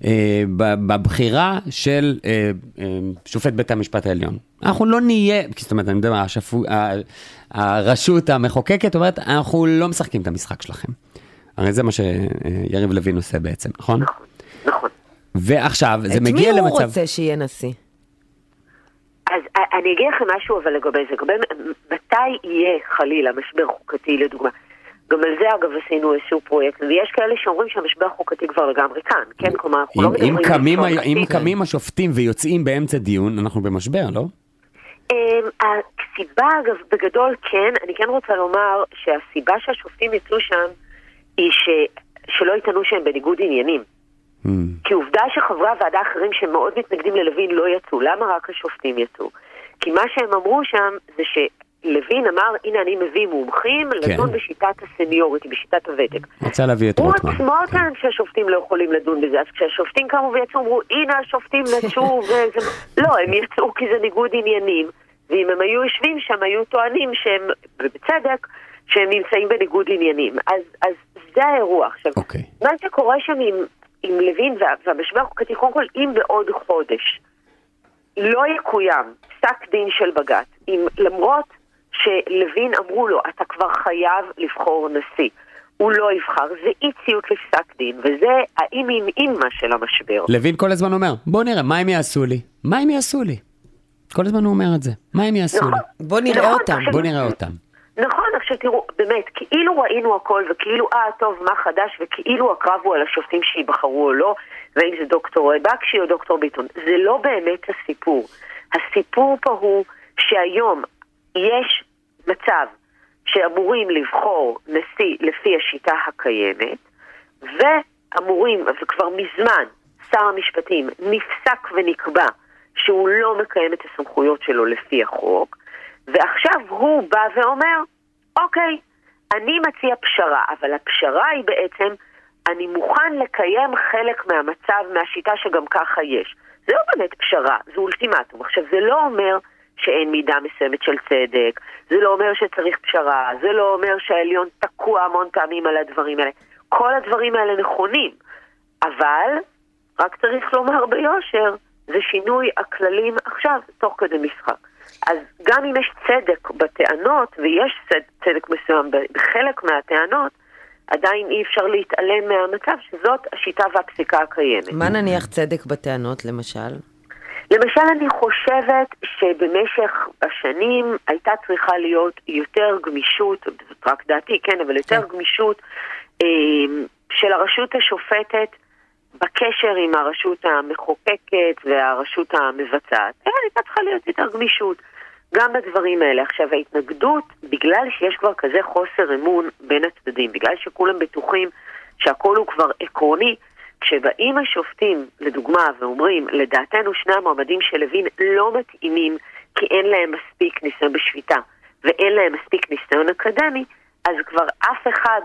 בבחירה של שופט בית המשפט העליון. אנחנו לא נהיה, זאת אומרת, אני מדבר, הרשות המחוקקת אומרת, אנחנו לא משחקים את המשחק שלכם. הרי זה מה שיריב לוין עושה בעצם, נכון? נכון, נכון. ועכשיו, זה מגיע למצב... את מי הוא רוצה שיהיה נשיא? אז אני אגיד לכם משהו אבל לגבי זה, לגבי מתי יהיה חלילה משבר חוקתי לדוגמה. גם על זה אגב עשינו איזשהו פרויקט, ויש כאלה שאומרים שהמשבר חוקתי כבר לגמרי כאן, כן? כלומר, אנחנו לא מדברים... אם קמים השופטים ויוצאים באמצע דיון, אנחנו במשבר, לא? הסיבה אגב בגדול כן, אני כן רוצה לומר שהסיבה שהשופטים יצאו שם, היא ש... שלא יתנו שהם בניגוד עניינים. Mm. כי עובדה שחברי הוועדה האחרים שמאוד מתנגדים ללוין לא יצאו. למה רק השופטים יצאו? כי מה שהם אמרו שם זה שלוין אמר, הנה אני מביא מומחים כן. לדון בשיטת הסניוריטי, בשיטת הוותק. רוצה להביא את רוטמן. הוא עצמו כן. כאן שהשופטים לא יכולים לדון בזה. אז כשהשופטים קמו ויצאו, אמרו, הנה השופטים נטשו, וזה... לא, הם יצאו כי זה ניגוד עניינים. ואם הם היו יושבים שם, היו טוענים שהם, ובצדק, שהם נמצאים בניגוד עניינים. אז, אז זה האירוע. עכשיו, okay. מה שקורה שם עם, עם לוין והמשבר החוקתי, קודם כל, אם בעוד חודש לא יקוים פסק דין של בג"ץ, אם למרות שלוין אמרו לו, אתה כבר חייב לבחור נשיא, הוא לא יבחר, זה אי ציות לפסק דין, וזה האם עם אימא של המשבר. לוין כל הזמן אומר, בוא נראה, מה הם יעשו לי? מה הם יעשו לי? כל הזמן הוא אומר את זה. מה הם יעשו נכון, לי? בוא נראה נכון, אותם. בוא נראה אותם. נכון, עכשיו תראו, באמת, כאילו ראינו הכל, וכאילו, אה, טוב, מה חדש, וכאילו הקרב הוא על השופטים שיבחרו או לא, ואם זה דוקטור בקשי או דוקטור ביטון. זה לא באמת הסיפור. הסיפור פה הוא שהיום יש מצב שאמורים לבחור נשיא לפי השיטה הקיימת, ואמורים, וכבר מזמן, שר המשפטים נפסק ונקבע שהוא לא מקיים את הסמכויות שלו לפי החוק, ועכשיו הוא בא ואומר, אוקיי, אני מציע פשרה, אבל הפשרה היא בעצם, אני מוכן לקיים חלק מהמצב, מהשיטה שגם ככה יש. זה לא באמת פשרה, זה אולטימטום. עכשיו, זה לא אומר שאין מידה מסוימת של צדק, זה לא אומר שצריך פשרה, זה לא אומר שהעליון תקוע המון פעמים על הדברים האלה. כל הדברים האלה נכונים, אבל רק צריך לומר ביושר, זה שינוי הכללים עכשיו, תוך כדי משחק. אז גם אם יש צדק בטענות, ויש צדק מסוים בחלק מהטענות, עדיין אי אפשר להתעלם מהמצב שזאת השיטה והפסיקה הקיימת. מה נניח צדק בטענות, למשל? למשל, אני חושבת שבמשך השנים הייתה צריכה להיות יותר גמישות, זאת רק דעתי, כן, אבל יותר כן. גמישות אה, של הרשות השופטת, בקשר עם הרשות המחוקקת והרשות המבצעת. הייתה צריכה להיות יותר גמישות גם בדברים האלה. עכשיו, ההתנגדות, בגלל שיש כבר כזה חוסר אמון בין הצדדים, בגלל שכולם בטוחים שהכל הוא כבר עקרוני, כשבאים השופטים, לדוגמה, ואומרים, לדעתנו שני המועמדים של לוין לא מתאימים, כי אין להם מספיק ניסיון בשפיטה, ואין להם מספיק ניסיון אקדמי, אז כבר אף אחד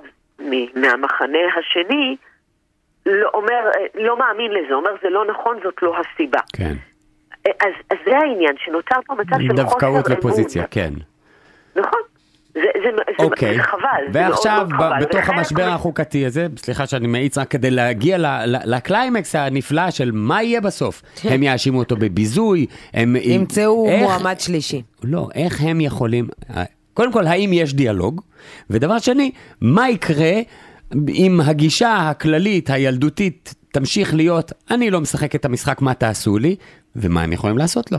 מהמחנה השני לא, אומר, לא מאמין לזה, אומר זה לא נכון, זאת לא הסיבה. כן. אז, אז זה העניין, שנוצר פה מצב של חוסר אמון. דווקאות לפוזיציה, כן. נכון. זה, זה, אוקיי. זה חבל. ועכשיו, זה מאוד, מאוד בתוך חבל. המשבר החוקתי הזה, סליחה שאני מאיץ רק כדי להגיע לקליימקס הנפלא של מה יהיה בסוף. הם יאשימו אותו בביזוי, הם... ימצאו מועמד שלישי. לא, איך הם יכולים... קודם כל, האם יש דיאלוג? ודבר שני, מה יקרה אם הגישה הכללית, הילדותית, תמשיך להיות, אני לא משחק את המשחק, מה תעשו לי, ומה הם יכולים לעשות לו?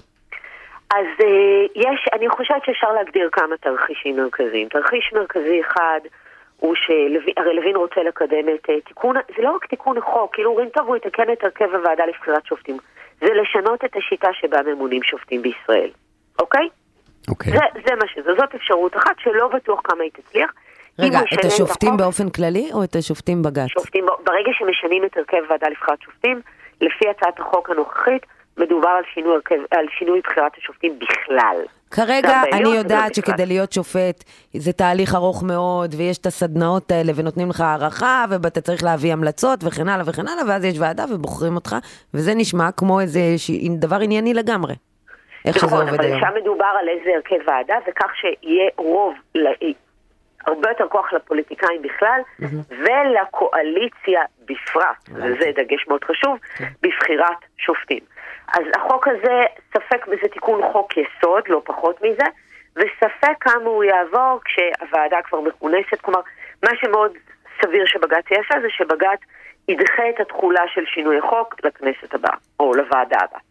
אז uh, יש, אני חושבת שאפשר להגדיר כמה תרחישים מרכזיים. תרחיש מרכזי אחד הוא שהרי לוין רוצה לקדם את uh, תיקון, זה לא רק תיקון החוק, כאילו אומרים טוב הוא יתקן את הרכב הוועדה לבחירת שופטים, זה לשנות את השיטה שבה ממונים שופטים בישראל, אוקיי? אוקיי. זה, זה מה שזה, זאת אפשרות אחת שלא בטוח כמה היא תצליח. רגע, את השופטים את באופן כללי או את השופטים בג"ץ? שופטים, ברגע שמשנים את הרכב הוועדה לבחירת שופטים, לפי הצעת החוק הנוכחית, מדובר על שינוי, על שינוי בחירת השופטים בכלל. כרגע אני יודעת שכדי להיות שופט זה תהליך ארוך מאוד, ויש את הסדנאות האלה ונותנים לך הערכה, ואתה צריך להביא המלצות וכן הלאה וכן הלאה, ואז יש ועדה ובוחרים אותך, וזה נשמע כמו איזה דבר ענייני לגמרי. איך שזה עובד היום. אבל שם מדובר על איזה הרכב ועדה, וכך שיהיה רוב, הרבה יותר כוח לפוליטיקאים בכלל, ולקואליציה בפרט, וזה דגש מאוד חשוב, בבחירת שופטים. אז החוק הזה, ספק בזה תיקון חוק יסוד, לא פחות מזה, וספק כמה הוא יעבור כשהוועדה כבר מכונסת, כלומר, מה שמאוד סביר שבג"ץ יעשה זה שבג"ץ ידחה את התחולה של שינוי החוק לכנסת הבאה, או לוועדה הבאה.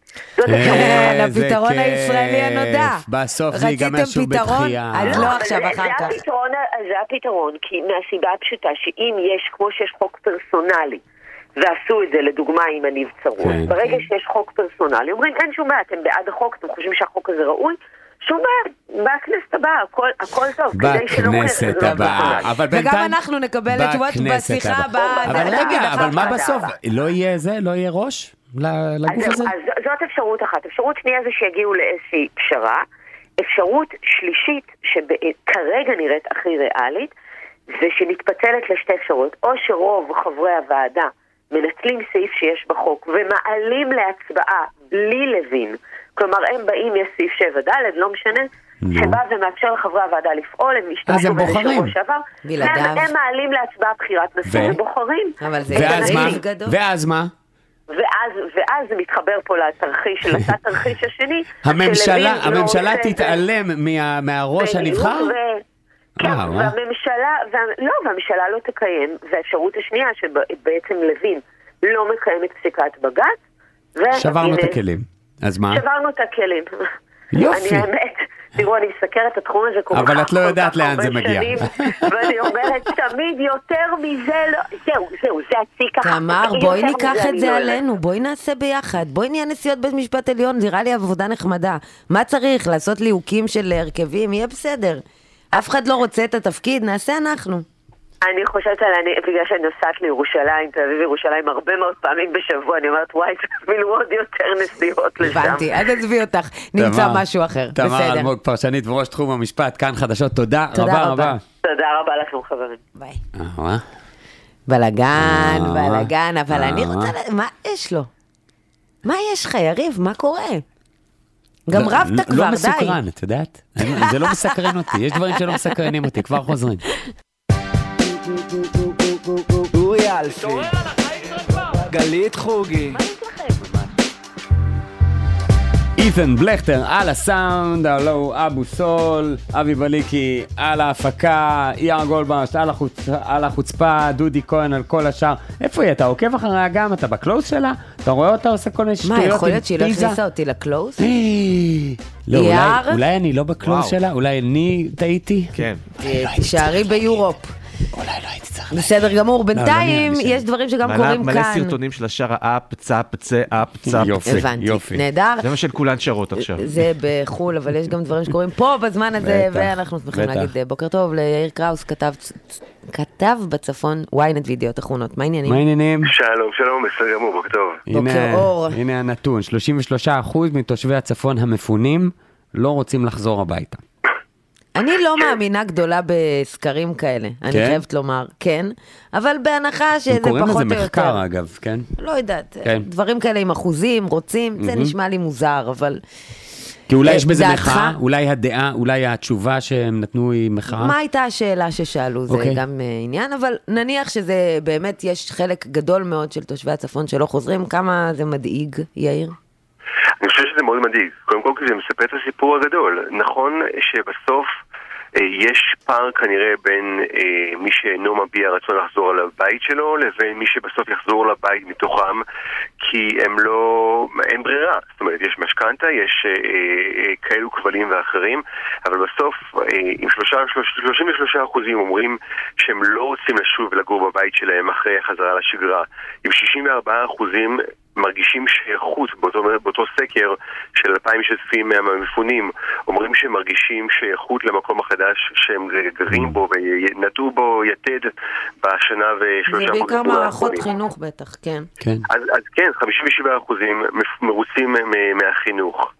לפתרון הישראלי הנודע. בסוף זה ייגמר שוב בתחייה. אז לא עכשיו, אחר כך. זה הפתרון, כי מהסיבה הפשוטה שאם יש, כמו שיש חוק פרסונלי, ועשו את זה לדוגמה עם הנבצרות, ברגע שיש חוק פרסונלי, אומרים אין שום בעיה, אתם בעד החוק, אתם חושבים שהחוק הזה ראוי, שום בעיה, בכנסת הבאה, הכל, הכל טוב. בכנסת הבאה. וגם אנחנו נקבל את תשובות בשיחה הבאה. אבל רגע, אבל מה בסוף? לא יהיה זה? לא יהיה ראש לגוף הזה? אז זאת אפשרות אחת. אפשרות שנייה זה שיגיעו לאיזושהי פשרה. אפשרות שלישית, שכרגע נראית הכי ריאלית, זה שמתפצלת לשתי אפשרויות. או שרוב חברי הוועדה מנצלים סעיף שיש בחוק ומעלים להצבעה בלי לבין. כלומר, הם באים, יש סעיף שבע ד', לא משנה, שבא ומאפשר לחברי הוועדה לפעול, הם משתמשו בזה שבוע שעבר. הם מעלים להצבעה בחירת נשיא ובוחרים. ואז מה? ואז מה? ואז, ואז זה מתחבר פה לתרחיש, לתת תרחיש השני. הממשלה, הממשלה תתעלם מהראש הנבחר? כן, והממשלה, לא, והממשלה לא תקיים, והאפשרות השנייה שבעצם לוין לא מקיים את פסיקת בג"ץ. שברנו את הכלים. אז מה? שברנו את הכלים. יופי. אני האמת, תראו, אני מסתכרת את התחום הזה כל כך. אבל את לא יודעת לאן זה מגיע. ואני אומרת, תמיד יותר מזה, זהו, זהו, זה הצי ככה. תמר, בואי ניקח את זה עלינו, בואי נעשה ביחד, בואי נהיה נשיאות בית משפט עליון, נראה לי עבודה נחמדה. מה צריך? לעשות ליהוקים של הרכבים? יהיה בסדר. אף אחד לא רוצה את התפקיד, נעשה אנחנו. אני חושבת על, אני, בגלל שאני נוסעת לירושלים, תל אביב ירושלים הרבה מאוד פעמים בשבוע, אני אומרת, וואי, תפילו עוד יותר נסיעות לשם. הבנתי, עד עזבי אותך, נמצא משהו אחר, בסדר. תמר אלמוג, פרשנית וראש תחום המשפט, כאן חדשות, תודה רבה רבה. תודה רבה לכם חברים. ביי. בלגן, בלגן, אבל אני רוצה, מה יש לו? מה יש לך, יריב? מה קורה? גם רבת כבר, די. לא מסוקרן, את יודעת? זה לא מסקרן אותי, יש דברים שלא מסקרנים אותי, כבר חוזרים. אורי אלפי, גלית חוגי, איתן בלכטר על הסאונד, הלו אבו סול, אבי בליקי על ההפקה, יאיר גולדברשט על, החוצ... על החוצפה, דודי כהן על כל השאר. איפה היא? אתה עוקב אחריה גם? אתה בקלוס שלה? אתה רואה אותה עושה כל מיני שטויות? מה, יכול להיות שהיא לא הכניסה אותי לקלוס? לא, אולי, אולי אני לא בקלוס שלה? אולי אני טעיתי? כן. תישארי ביורופ. אולי לא הייתי צריך. בסדר גמור, בינתיים יש דברים שגם קורים כאן. מלא סרטונים של השאר האפ, צאפ, צא, אפ, צאפ. יופי, יופי. נהדר. זה מה של כולן שרות עכשיו. זה בחול, אבל יש גם דברים שקורים פה בזמן הזה, ואנחנו שמחים להגיד בוקר טוב ליאיר קראוס, כתב בצפון וויינט וידיעות אחרונות. מה העניינים? מה העניינים? שלום, שלום, בסדר גמור, בוקר טוב. בוקר אור. הנה הנתון, שלושים ושלושה אחוז מתושבי הצפון המפונים לא רוצים לחזור הביתה. אני לא מאמינה גדולה בסקרים כאלה, אני חייבת לומר, כן, אבל בהנחה שזה פחות או יותר. קוראים לזה מחקר אגב, כן? לא יודעת, דברים כאלה עם אחוזים, רוצים, זה נשמע לי מוזר, אבל... כי אולי יש בזה מחאה, אולי הדעה, אולי התשובה שהם נתנו היא מחאה. מה הייתה השאלה ששאלו, זה גם עניין, אבל נניח שזה באמת, יש חלק גדול מאוד של תושבי הצפון שלא חוזרים, כמה זה מדאיג, יאיר? אני חושב שזה מאוד מדאיג. קודם כל, כי זה מספר את הסיפור הגדול. נכון שבסוף אה, יש פער כנראה בין אה, מי שאינו מביע רצון לחזור על הבית שלו, לבין מי שבסוף יחזור לבית מתוכם, כי הם לא... אין ברירה. זאת אומרת, יש משכנתה, יש אה, אה, כאלו כבלים ואחרים, אבל בסוף, אה, עם שלושים ושלושה אחוזים אומרים שהם לא רוצים לשוב ולגור בבית שלהם אחרי החזרה לשגרה. עם שישים וארבעה אחוזים מרגישים שייכות, באותו, באותו סקר של אלפיים משתתפים מהמפונים, אומרים שהם מרגישים שייכות למקום החדש שהם גרים בו ונטעו בו יתד בשנה ושלושה חודשים. זה בעיקר מערכות חינוך בטח, כן. כן. אז, אז כן, חמישים ושבעה אחוזים מרוצים מהחינוך,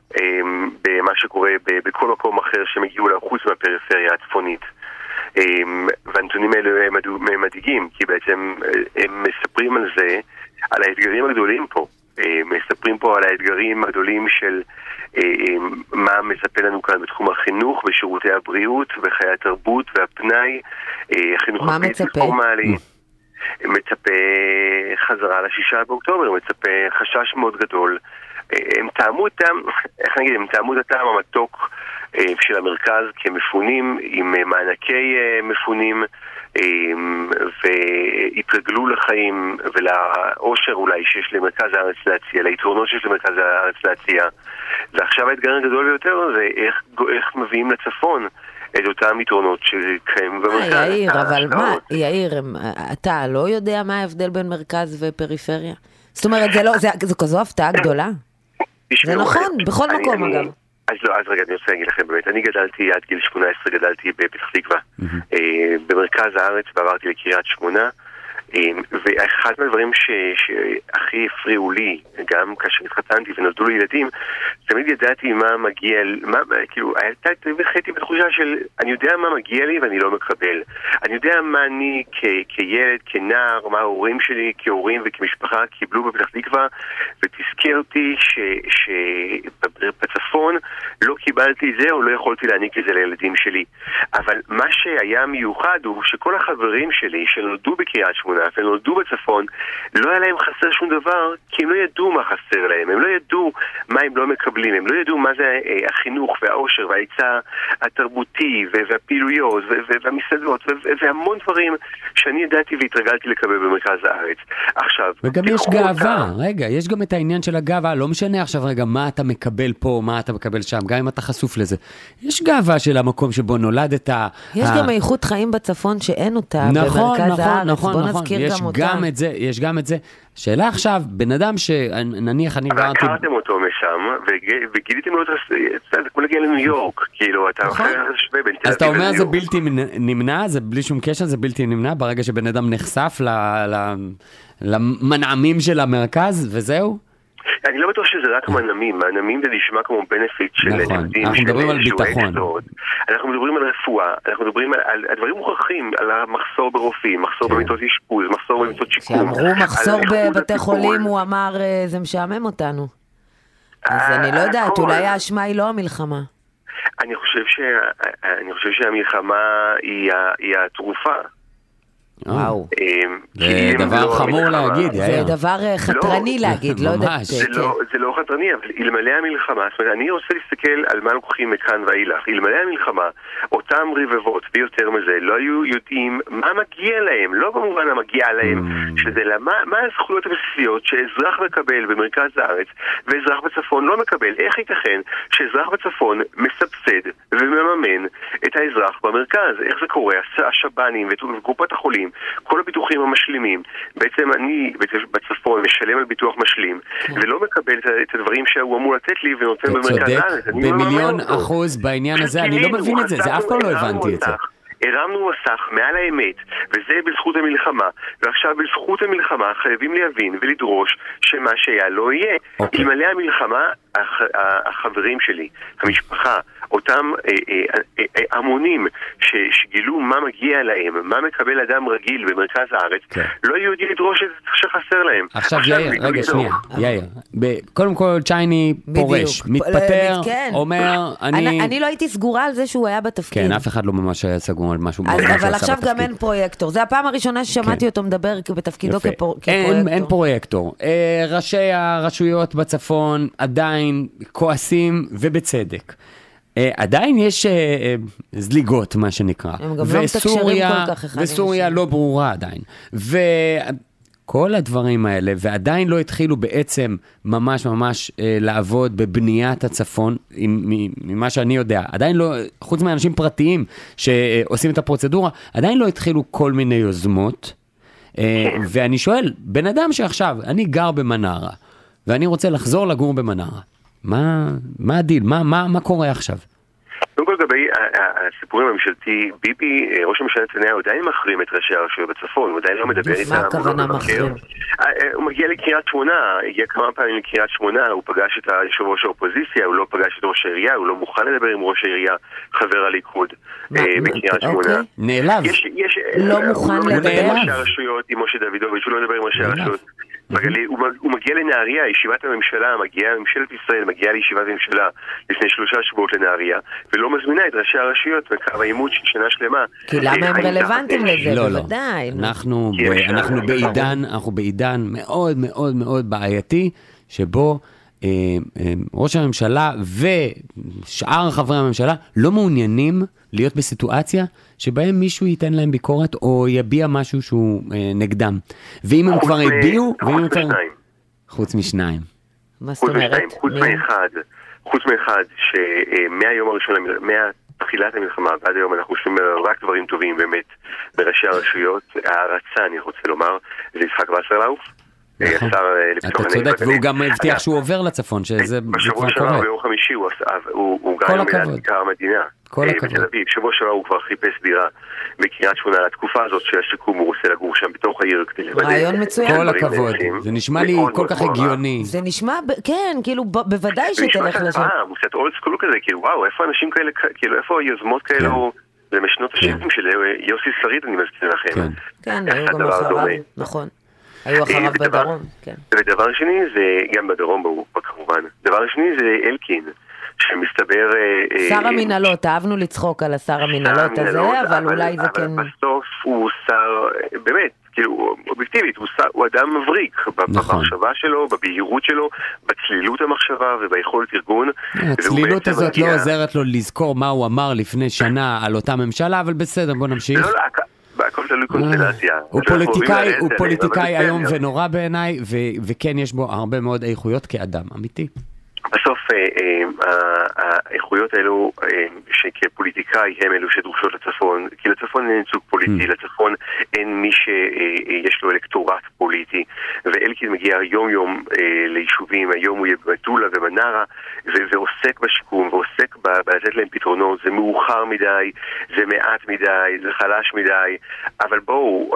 במה שקורה בכל מקום אחר שהם הגיעו לחוץ מהפריפריה הצפונית. והנתונים האלה הם מדאיגים, כי בעצם הם מספרים על זה, על האתגרים הגדולים פה. מספרים פה על האתגרים הגדולים של מה מצפה לנו כאן בתחום החינוך, בשירותי הבריאות, בחיי התרבות והפנאי, החינוך הבלתי פורמלי. מצפה חזרה לשישה באוקטובר, מצפה חשש מאוד גדול. הם טעמו את הטעם, איך נגיד, הם טעמו את הטעם המתוק של המרכז כמפונים, עם מענקי מפונים, והתרגלו לחיים ולאושר אולי שיש למרכז הארץ להציע, ליתרונות שיש למרכז הארץ להציע. ועכשיו האתגר הגדול ביותר זה איך, איך מביאים לצפון את אותם יתרונות שקיימים במרכז. יאיר, אבל מה, יאיר, אתה לא יודע מה ההבדל בין מרכז ופריפריה? זאת אומרת, זה לא, זה, זה כזו הפתעה גדולה. זה נכון, בכל מקום אגב. אז לא, אז רגע, אני רוצה להגיד לכם באמת, אני גדלתי עד גיל שמונה עשרה, גדלתי בפתח תקווה, במרכז הארץ, ועברתי לקריית שמונה, ואחד מהדברים שהכי הפריעו לי, גם כאשר התחתנתי ונולדו לי ילדים, תמיד ידעתי מה מגיע, כאילו, הייתי בתחושה של, אני יודע מה מגיע לי ואני לא מקבל. אני יודע מה אני כילד, כנער, מה ההורים שלי כהורים וכמשפחה קיבלו בפתח תקווה, ותזכר אותי שבצפון לא קיבלתי זה או לא יכולתי להעניק לזה לילדים שלי. אבל מה שהיה מיוחד הוא שכל החברים שלי שנולדו בקריית שמונה ונולדו בצפון, לא היה להם חסר שום דבר, כי הם לא ידעו מה חסר להם, הם לא ידעו מה הם לא מקבלים, הם לא ידעו מה זה החינוך והאושר וההיצע התרבותי והפעילויות והמסעדות והמון דברים שאני ידעתי והתרגלתי לקבל במרכז הארץ. עכשיו, וגם יש גאווה, רגע, יש גם את העניין של הגאווה, לא משנה עכשיו רגע מה אתה מקבל פה, מה אתה מקבל שם, גם אם אתה חשוף לזה. יש גאווה של המקום שבו נולדת. יש גם איכות חיים בצפון שאין אותה במרכז הארץ, בוא נזכיר יש גם אותה. גם את זה, יש גם את זה. שאלה עכשיו, בן אדם שנניח אני גרתי... קראתם אותו משם, וגיליתם לו את זה, זה כמו להגיע לניו יורק, כאילו, אתה אחר שווה בין תל אביב. אז אתה אומר זה בלתי נמנע, זה בלי שום קשר, זה בלתי נמנע, ברגע שבן אדם נחשף למנעמים של המרכז, וזהו? אני לא בטוח שזה רק מנעמים, מנעמים זה נשמע כמו בנפיט של נכון, אנחנו מדברים על ביטחון. אנחנו מדברים על רפואה, אנחנו מדברים על דברים מוכרחים, על המחסור ברופאים, מחסור במיטות אשפוז, מחסור במיטות שיקום. שאמרו מחסור בבתי חולים, הוא אמר זה משעמם אותנו. אז אני לא יודעת, אולי האשמה היא לא המלחמה. אני חושב שהמלחמה היא התרופה. וואו, זה דבר חמור להגיד, זה דבר חתרני להגיד, לא יודעת. זה לא חתרני, אבל אלמלא המלחמה, זאת אומרת, אני רוצה להסתכל על מה לוקחים מכאן ואילך. אלמלא המלחמה, אותם רבבות ויותר מזה, לא היו יודעים מה מגיע להם, לא במובן המגיע להם, שזה מה הזכויות הבסיסיות שאזרח מקבל במרכז הארץ, ואזרח בצפון לא מקבל. איך ייתכן שאזרח בצפון מסבסד ומממן את האזרח במרכז? איך זה קורה? השב"נים וקופות החולים, כל הביטוחים המשלימים, בעצם אני בצפון משלם על ביטוח משלים, ולא מקבל את הדברים שהוא אמור לתת לי ונותן במרכז הארץ. במיליון אחוז בעניין הזה, אני לא מבין את זה, זה אף פעם לא הבנתי את זה. הרמנו מסך מעל האמת, וזה בזכות המלחמה, ועכשיו בזכות המלחמה חייבים להבין ולדרוש שמה שהיה לא יהיה. אלמלא המלחמה, החברים שלי, המשפחה, אותם המונים שגילו מה מגיע להם, מה מקבל אדם רגיל במרכז הארץ, לא יהודי לדרוש את זה שחסר להם. עכשיו יאיר, רגע שנייה, יאיר, קודם כל צ'ייני פורש, מתפטר, אומר, אני לא הייתי סגורה על זה שהוא היה בתפקיד. כן, אף אחד לא ממש היה סגור על משהו. אבל עכשיו גם אין פרויקטור, זה הפעם הראשונה ששמעתי אותו מדבר בתפקידו כפרויקטור. אין פרויקטור. ראשי הרשויות בצפון עדיין כועסים ובצדק. עדיין יש זליגות, מה שנקרא. הם גם לא מתקשרים כל כך אחד. וסוריה לא ברורה עדיין. וכל הדברים האלה, ועדיין לא התחילו בעצם ממש ממש לעבוד בבניית הצפון, ממה שאני יודע. עדיין לא, חוץ מאנשים פרטיים שעושים את הפרוצדורה, עדיין לא התחילו כל מיני יוזמות. ואני שואל, בן אדם שעכשיו, אני גר במנרה, ואני רוצה לחזור לגור במנרה. מה, מה הדיל? מה, מה, מה קורה עכשיו? קודם כל לגבי הסיפורים הממשלתי, ביבי, ראש הממשלה נתניהו, עדיין מחרים את ראשי הרשויות בצפון, הוא עדיין לא מדבר איתם. מה הכוונה מחרים? הוא מגיע לקריית שמונה, הגיע כמה פעמים לקריית שמונה, הוא פגש את יושב ראש האופוזיציה, הוא לא פגש את ראש העירייה, הוא לא מוכן לדבר עם ראש העירייה, חבר הליכוד, בקריית שמונה. נעלב. לא מוכן לדבר. עם ראשי הרשויות, עם משה דוידוביץ', הוא לא מדבר עם ראשי הרשויות. הוא מגיע לנהריה, ישיבת הממשלה, ממשלת ישראל מגיעה לישיבת הממשלה לפני שלושה שבועות לנהריה, ולא מזמינה את ראשי הרשויות בקו העימות של שנה שלמה. כי למה הם רלוונטיים לזה? בוודאי. אנחנו בעידן, אנחנו בעידן מאוד מאוד מאוד בעייתי, שבו ראש הממשלה ושאר חברי הממשלה לא מעוניינים להיות בסיטואציה שבהם מישהו ייתן להם ביקורת או יביע משהו שהוא נגדם. ואם הם כבר הביעו, חוץ משניים. חוץ משניים. מה זאת אומרת? חוץ מאחד, חוץ מאחד שמהיום הראשון, מתחילת המלחמה ועד היום אנחנו שומעים רק דברים טובים באמת בראשי הרשויות. הערצה, אני רוצה לומר, זה יצחק וסרלאוף. נכון. אתה צודק, והוא גם הבטיח שהוא עובר לצפון, שזה בשבוע שעבר ביום חמישי הוא גר עם כיכר המדינה. כל הכבוד. שבוע שעבר הוא כבר חיפש דירה בקריית שמונה לתקופה הזאת של השיקום, הוא רוצה לגור שם בתוך העיר. רעיון מצוין. כל הכבוד, זה נשמע לי כל כך הגיוני. זה נשמע, כן, כאילו בוודאי שתלך לשם. הוא קצת אולד סקול כזה, כאילו וואו, איפה אנשים כאלה, כאילו איפה היוזמות כאלו, זה משנות ה-שבעים של יוסי שריד, אני מזכיר לכם. כן, היו גם אחריו, נכון. היו אחריו בדרום, כן. ודבר שני זה, גם בדרום ברור, כמובן. דבר שני זה אלקין, שמסתבר... שר המנהלות, אהבנו לצחוק על השר המנהלות הזה, אבל אולי זה כן... אבל בסוף הוא שר, באמת, כאילו, אובייקטיבית, הוא אדם מבריק במחשבה שלו, בבהירות שלו, בצלילות המחשבה וביכולת ארגון. הצלילות הזאת לא עוזרת לו לזכור מה הוא אמר לפני שנה על אותה ממשלה, אבל בסדר, בוא נמשיך. לא, לא, הכל תלוי קונסטלציה. הוא פוליטיקאי היום ונורא בעיניי, וכן יש בו הרבה מאוד איכויות כאדם, אמיתי. בסוף האיכויות האלו שכפוליטיקאי הם אלו שדרושות לצפון, כי לצפון אין ייצוג פוליטי, לצפון אין מי שיש לו אלקטורט פוליטי, ואלקין מגיע יום יום ליישובים, היום הוא יהיה במטולה ומנרה, ועוסק בשיקום ועוסק בלתת להם פתרונות. זה מאוחר מדי, זה מעט מדי, זה חלש מדי, אבל בואו,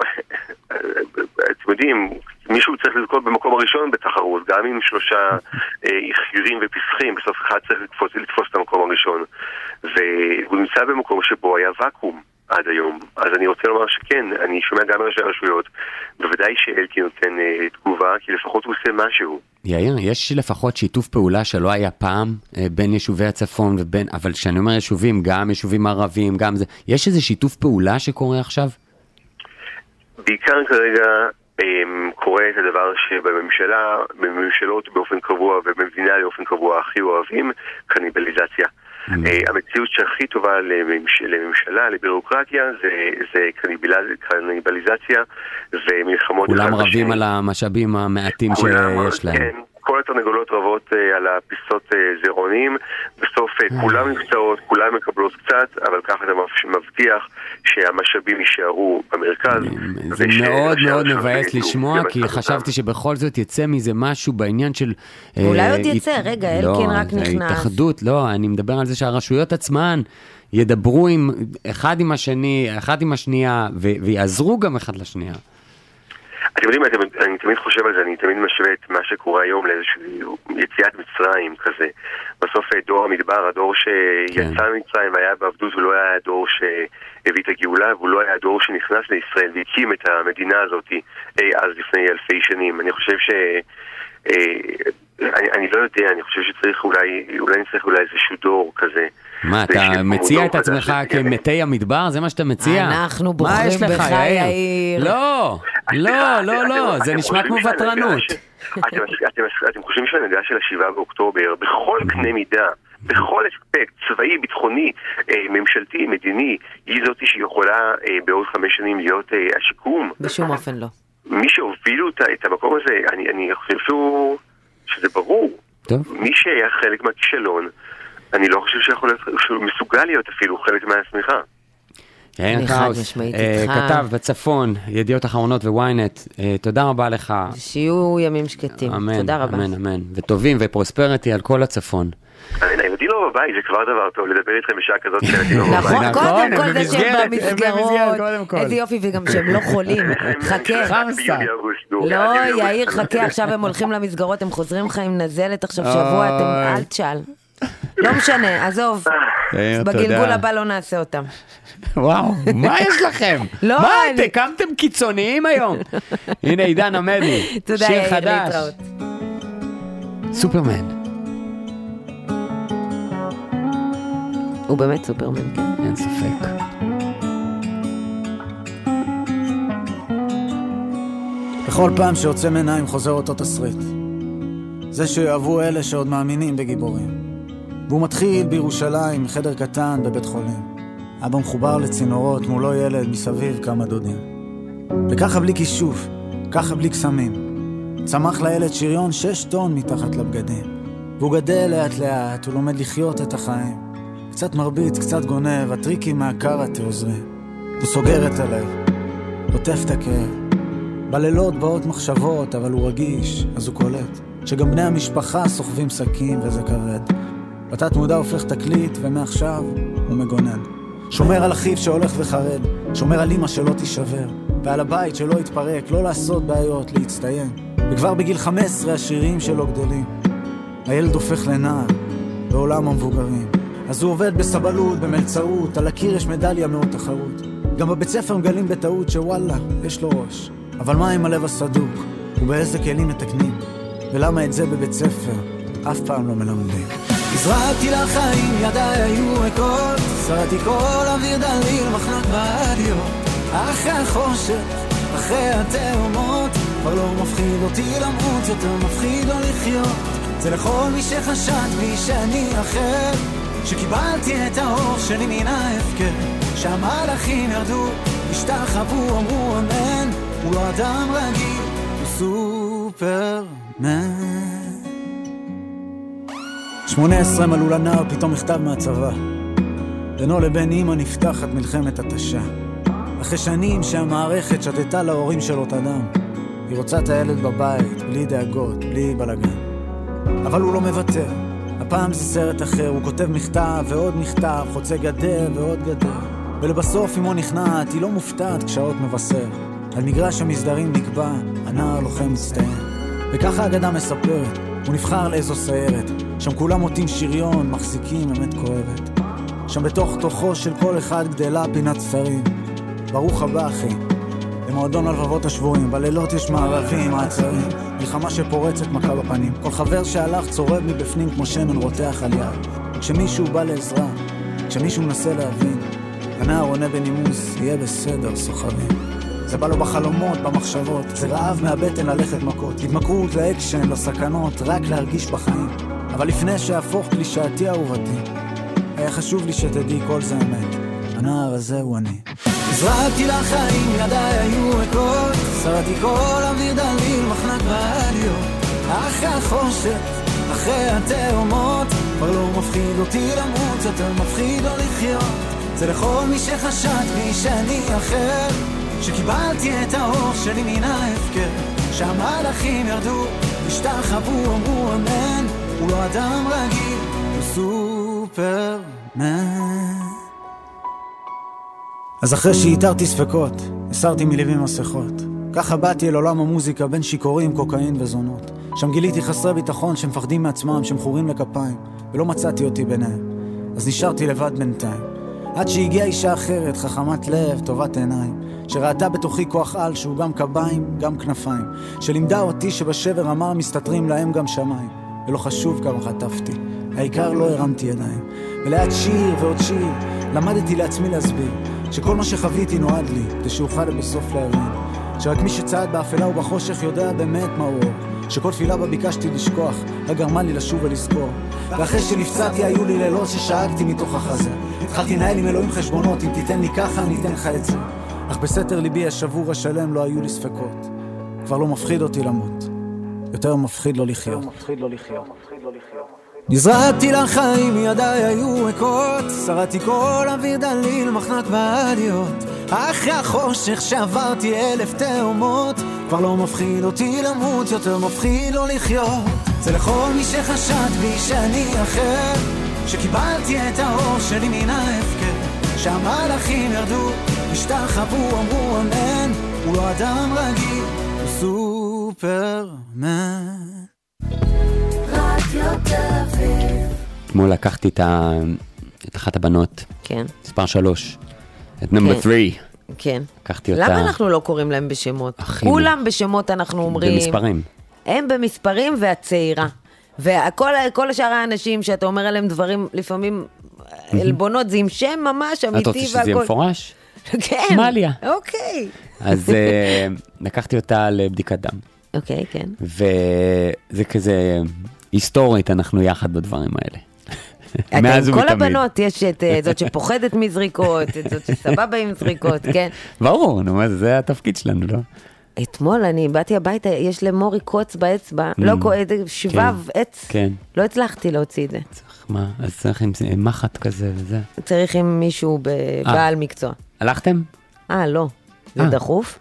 אתם יודעים, מישהו צריך לזכות במקום הראשון בתחרות, גם עם שלושה חירים ופסחים, בסוף אחד צריך לתפוס, לתפוס את המקום הראשון, והוא נמצא במקום שבו היה וקום עד היום. אז אני רוצה לומר שכן, אני שומע גם מראשי הרשויות, בוודאי שאלקין נותן אה, תגובה, כי לפחות הוא עושה משהו. יאיר, יש לפחות שיתוף פעולה שלא היה פעם אה, בין יישובי הצפון ובין, אבל כשאני אומר יישובים, גם יישובים ערבים, גם זה, יש איזה שיתוף פעולה שקורה עכשיו? בעיקר כרגע קורה את הדבר שבממשלה, בממשלות באופן קבוע ובמדינה באופן קבוע הכי אוהבים, קניבליזציה. המציאות שהכי טובה לממשלה, לבירוקרטיה, זה קניבליזציה ומלחמות. כולם רבים על המשאבים המעטים שיש להם. כן, כל התרנגולות רבות על הפיסות זרעונים, בסוף כולם נפצעות, כולם מקבלות קצת, אבל ככה אתה מבטיח שהמשאבים יישארו במרכז. זה מאוד מאוד מבאס לשמוע, כי חשבתי שבכל זאת יצא מזה משהו בעניין של... אולי עוד יצא, רגע, אלקין רק נכנס. התאחדות, לא, אני מדבר על זה שהרשויות עצמן ידברו עם אחד עם השני, אחד עם השנייה, ויעזרו גם אחד לשנייה. אתם יודעים, אני תמיד חושב על זה, אני תמיד משווה את מה שקורה היום לאיזשהו יציאת מצרים כזה. בסוף דור המדבר, הדור שיצא ממצרים והיה בעבדות, הוא לא היה הדור שהביא את הגאולה, והוא לא היה הדור שנכנס לישראל והקים את המדינה הזאת אז לפני אלפי שנים. אני חושב ש... אני, אני לא יודע, אני חושב שצריך אולי, אולי נצטרך אולי איזשהו דור כזה. מה, אתה מציע את עצמך כמתי המדבר? זה מה שאתה מציע? אנחנו בוחרים בך, יאיר. לא, לא, לא, לא, זה נשמע כמו ותרנות. אתם חושבים שהנהגה של השבעה באוקטובר, בכל קנה מידה, בכל אספקט, צבאי, ביטחוני, ממשלתי, מדיני, היא זאת שיכולה בעוד חמש שנים להיות השיקום? בשום אופן לא. מי שהובילו את המקום הזה, אני חושב שזה ברור. מי שהיה חלק מהכישלון, אני לא חושב שהוא מסוגל להיות אפילו חלק מהסמיכה. יאיר קראוס, כתב בצפון, ידיעות אחרונות וויינט, תודה רבה לך. שיהיו ימים שקטים, תודה רבה. אמן, אמן, וטובים ופרוספריטי על כל הצפון. הילדים לא בבית, זה כבר דבר טוב, לדבר איתכם בשעה כזאת שהילדים לא בבית. נכון, קודם כל זה שהם במסגרות, איזה יופי, וגם שהם לא חולים, חכה. לא, יאיר, חכה, עכשיו הם הולכים למסגרות, הם חוזרים לך עם נזלת עכשיו שבוע, אתם אל תשאל. לא משנה, עזוב, בגלגול הבא לא נעשה אותם. וואו, מה יש לכם? מה, אתם קמתם קיצוניים היום? הנה עידן עמדי, שיר חדש. סופרמן. הוא באמת סופרמן, כן. אין ספק. בכל פעם שיוצא מעיניים חוזר אותו תסריט. זה שיאהבו אלה שעוד מאמינים בגיבורים. והוא מתחיל בירושלים, חדר קטן בבית חולים. אבא מחובר לצינורות, מולו ילד, מסביב כמה דודים. וככה בלי כישוף, ככה בלי קסמים. צמח לילד שריון שש טון מתחת לבגדים. והוא גדל לאט לאט, הוא לומד לחיות את החיים. קצת מרביץ, קצת גונב, הטריקים מהקראטה עוזרים. הוא סוגר את הלב, עוטף את הכאב, בלילות באות מחשבות, אבל הוא רגיש, אז הוא קולט שגם בני המשפחה סוחבים סכין וזה כבד. בתת מודע הופך תקליט, ומעכשיו הוא מגונן. שומר על אחיו שהולך וחרד, שומר על אמא שלא תישבר, ועל הבית שלא יתפרק, לא לעשות בעיות, להצטיין. וכבר בגיל חמש עשרה השירים שלו גדלים. הילד הופך לנער בעולם המבוגרים. אז הוא עובד בסבלות, במלצרות, על הקיר יש מדליה מאוד תחרות. גם בבית ספר מגלים בטעות שוואלה, יש לו ראש. אבל מה עם הלב הסדוק? ובאיזה כלים מתקנים? ולמה את זה בבית ספר אף פעם לא מלמדים? הזרעתי לחיים, ידיי היו ריקות, שרתי כל אוויר דליל, מחנק ברדיו. אחרי החושך, אחרי התאומות, כבר לא מפחיד אותי למות, יותר מפחיד לא לחיות. זה לכל מי שחשד בי שאני אחר, שקיבלתי את האור שלי מן ההפקר. שהמלאכים ירדו, השתחוו, אמרו אמן, הוא לא אדם רגיל, הוא סופרמן. שמונה עשרה מלאו לנער, פתאום מכתב מהצבא. בינו לבין אמא נפתחת מלחמת התשה. אחרי שנים שהמערכת שתתה להורים שלו את הדם. היא רוצה את הילד בבית, בלי דאגות, בלי בלגן. אבל הוא לא מוותר. הפעם זה סרט אחר, הוא כותב מכתב ועוד מכתב, חוצה גדר ועוד גדר. ולבסוף אמו נכנעת, היא לא מופתעת כשעות מבשר. על מגרש המסדרים נקבע, הנער לוחם מצטיין. וככה האגדה מספרת, הוא נבחר לאיזו סיירת. שם כולם עוטים שריון, מחזיקים אמת כואבת. שם בתוך תוכו של כל אחד גדלה פינת סתרים. ברוך הבא אחי, למועדון הלבבות השבועים. בלילות יש מערבים, מעצרים, מלחמה שפורצת מכה בפנים. כל חבר שהלך צורב מבפנים כמו שמן רותח על יד. כשמישהו בא לעזרה, כשמישהו מנסה להבין, הנער עונה בנימוס, יהיה בסדר, סוחבים. זה בא לו בחלומות, במחשבות, זה רעב מהבטן ללכת מכות, התמכרות לאקשן, לסכנות, רק להרגיש בחיים. אבל לפני שהפוך קלישאתי אהובתי, היה חשוב לי שתדעי כל זה אמת, הנער הזה הוא אני. הזרעתי לחיים, ידיי היו ריקות, שרתי כל אוויר דליל, מחנק ברדיו. אחרי החושך, אחרי התאומות, כבר לא מפחיד אותי למות, יותר מפחיד לא לחיות. זה לכל מי שחשד בי שאני אחר, שקיבלתי את האור שלי מן ההפקר. שהמלאכים ירדו, השתחוו, אמרו אמן, הוא לא אדם רגיל, הוא סופרמן. אז אחרי שהתרתי ספקות, הסרתי מלבים מסכות. ככה באתי אל עולם המוזיקה בין שיקורים, קוקאין וזונות. שם גיליתי חסרי ביטחון שמפחדים מעצמם, שמכורים לכפיים, ולא מצאתי אותי ביניהם. אז נשארתי לבד בינתיים. עד שהגיעה אישה אחרת, חכמת לב, טובת עיניים, שראתה בתוכי כוח על שהוא גם קביים, גם כנפיים, שלימדה אותי שבשבר אמר מסתתרים להם גם שמיים, ולא חשוב כמה חטפתי, העיקר לא הרמתי ידיים. ולעד שיר ועוד שיר, למדתי לעצמי להסביר, שכל מה שחוויתי נועד לי, כדי שאוכל בסוף להבין, שרק מי שצעד באפלה ובחושך יודע באמת מה הוא אור, שכל תפילה בה ביקשתי לשכוח, רק גרמה לי לשוב ולזכור. ואחרי שנפצעתי היו לי לילות ששאגתי מתוך החזה, התחלתי לנהל עם אלוהים חשבונות, אם תיתן לי ככה אני אתן לך את זה. אך בסתר ליבי השבור השלם לא היו לי ספקות, כבר לא מפחיד אותי למות, יותר מפחיד לא לחיות. נזרעתי לחיים, ידיי היו ריקות, שרתי כל אוויר דליל, מחנק בעליות. אחרי החושך שעברתי אלף תאומות, כבר לא מפחיד אותי למות, יותר מפחיד לא לחיות. זה לכל מי שחשד בי שאני אחר, שקיבלתי את האור שלי מן ההפקר. שהמלאכים ירדו, השתחוו, אמרו אמן, הוא לא אדם רגיל, הוא סופרמן. אתמול לקחתי את אחת הבנות, כן. מספר שלוש, את נמבר שלוש. כן. לקחתי אותה. למה אנחנו לא קוראים להם בשמות? כולם בשמות אנחנו אומרים. במספרים. הם במספרים והצעירה. וכל השאר האנשים שאתה אומר עליהם דברים לפעמים אלבונות, זה עם שם ממש אמיתי. את רוצה שזה יהיה מפורש? כן. מליה. אוקיי. אז לקחתי אותה לבדיקת דם. אוקיי, כן. וזה כזה היסטורית, אנחנו יחד בדברים האלה. מאז ומתמיד. כל הבנות, יש את זאת שפוחדת מזריקות, את זאת שסבבה עם זריקות, כן? ברור, נו, זה התפקיד שלנו, לא? אתמול אני באתי הביתה, יש למורי קוץ באצבע, לא שבב עץ, לא הצלחתי להוציא את זה. מה? אז צריך עם מחט כזה וזה. צריך עם מישהו בבעל מקצוע. הלכתם? אה, לא. זה דחוף?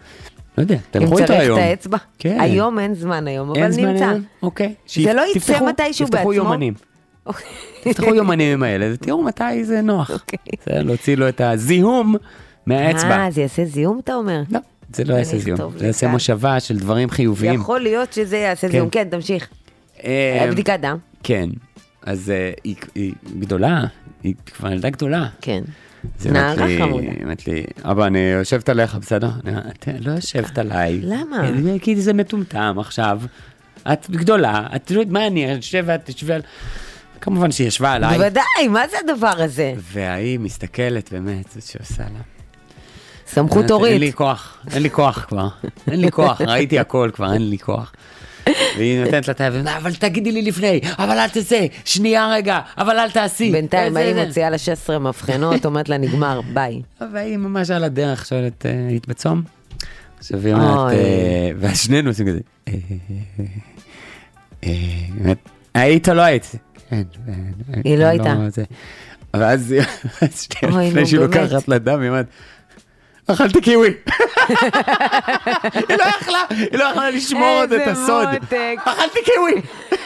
לא יודע, אם תלכו איתו צריך היום. את האצבע. כן. היום אין זמן היום, אבל אין זמן נמצא. היום? אוקיי. זה לא יצא תפתחו- מתישהו תפתחו בעצמו? יומנים. תפתחו יומנים עם האלה, ותראו מתי זה נוח. אוקיי. זה להוציא לו את הזיהום מהאצבע. אה, זה יעשה זיהום, אתה אומר? לא, זה לא יעשה אני זיהום. אכתוב זה לי יעשה כאן. מושבה של דברים חיוביים. יכול להיות שזה יעשה כן. זיהום. כן, תמשיך. אה, בדיקת דם. כן. אז אה, היא היא גדולה, היא כבר ילדה גדולה. כן. זה נערה אמרת לי- חמודה. אמרת לי, אבא, אני יושבת עליך, בסדר? אני אומר, "אתה לא יושבת עליי. למה? כי זה מטומטם עכשיו. את גדולה, את יודעת מה אני יושבת, תשבל. כמובן שהיא ישבה עליי. בוודאי, מה זה הדבר הזה? והיא מסתכלת, באמת, זאת שעושה לה. סמכות אין לי הורית. כוח, אין לי כוח כבר. אין לי כוח, ראיתי הכל כבר, אין לי כוח. והיא נותנת לה את היד, אבל תגידי לי לפני, אבל אל תעשה, שנייה רגע, אבל אל תעשי. בינתיים זה, היא זה. מוציאה לה שש עשרה מבחנות, אומרת לה נגמר, ביי. והיא ממש על הדרך שואלת, אה, היית בצום? עכשיו היא אומרת, אוי. אה, והשנינו עושים כזה, אה, אה, באמת, היית או לא היית? כן, אה, היא לא הייתה. זה. ואז היא- אז שנייה אוי, לפני נו, שהיא באמת. לוקחת לדם, היא אומרת, אכלתי קיווי. היא לא יכלה, היא לא יכלה לשמור עוד את איזה הסוד. מותק. אכלתי קיווי.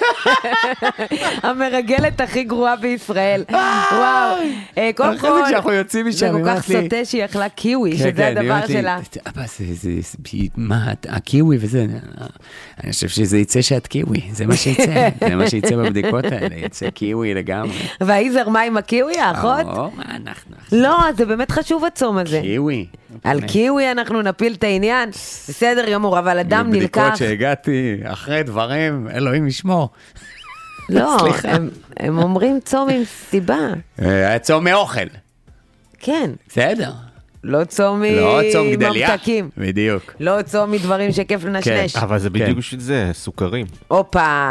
המרגלת הכי גרועה בישראל. וואו. אה, קודם אחרי זה כל, כשאנחנו יוצאים משם, זה כל היא כך אומרת לי- סוטה שהיא אכלה קיווי, כן, שזה כן, היא הדבר אומרת לי, שלה. אבא, זה, זה, זה, מה, את- הקיווי וזה, אני חושב שזה יצא שאת קיווי, זה מה שיצא, זה מה שיצא בבדיקות האלה, יצא קיווי לגמרי. והיא זרמה עם הקיווי, האחות? או, מה אנחנו? לא, זה באמת חשוב הצום הזה. קיווי. על קיווי אנחנו נפיל את העניין. בסדר גמור, אבל אדם נלקח. בבדיקות שהגעתי אחרי דברים, אלוהים ישמור. לא, סליחה. הם- הם אומרים צום עם סיבה. אה, היה צום מאוכל, כן, בסדר. לא צום לא צום גדליה. ממתקים. בדיוק. לא צום מדברים שכיף לנשנש. אבל זה בדיוק כן. בשביל זה, סוכרים. הופה.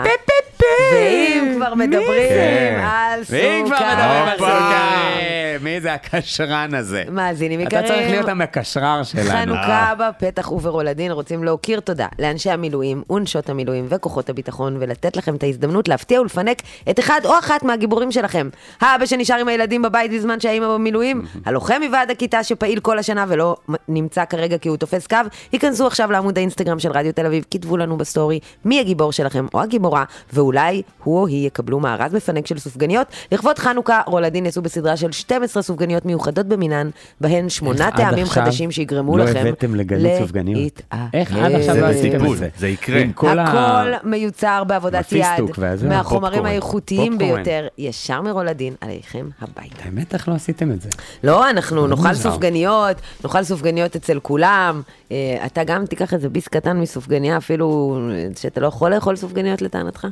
ואם כבר מדברים כן. על ואם כבר מדברים על סוכר. סוכרים, מי זה הקשרן הזה? מאזינים אתה צריך יקרים. להיות המקשרר שלנו. חנוכה בפתח וברולדין רוצים להוקיר תודה לאנשי המילואים ונשות המילואים וכוחות הביטחון ולתת לכם את ההזדמנות להפתיע ולפנק את אחד או אחת מהגיבורים שלכם. האבא שנשאר עם הילדים בבית בזמן שהאימא במילואים, הלוחם מוועד הכיתה שפעיל כל השנה ולא נמצא כרגע כי הוא תופס קו, ייכנסו עכשיו לעמוד האינסטגרם של רדיו תל אביב, כתבו לנו בסטורי מי הגיבור שלכם או הגיבורה, ואולי הוא או היא יקבלו מארז מפנק של סופגניות. לכבוד חנוכה רולדין יצאו בסדרה של שתים עשרה סופגניות מיוחדות במינן, בהן שמונה איך עד טעמים עכשיו חדשים שיגרמו לא לכם הבאתם לגנית סופגניות? להתאהב. איך עד עכשיו זה לא עשיתם בטיפול, את זה? זה יקרה. עם כל ה- הכל מיוצר בעבודת יד, הפיסטוק והזה, מהחומרים פופקורן. האיכותיים פופקורן. ביותר, ישר מרולדין עליכם הביתה. האמת, איך לא עשיתם את זה? לא, אנחנו נאכל מוזר. סופגניות, נאכל סופגניות אצל כולם. אה, אתה גם תיקח איזה ביס קטן מסופגניה, אפילו אה, שאתה לא יכול לאכול סופגניות לטענתך?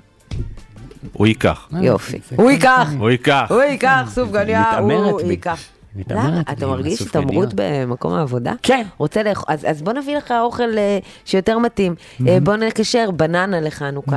הוא ייקח. יופי. זה הוא כן ייקח, הוא ייקח. הוא ייקח סופגניה, מתעמרת הוא בי. ייקח. מתעמרת למה? בי אתה עם מרגיש הסופגניות. התעמרות במקום העבודה? כן. רוצה לאכול, אז, אז בוא נביא לך אוכל אה, שיותר מתאים. אה, בוא נקשר בננה לחנוכה.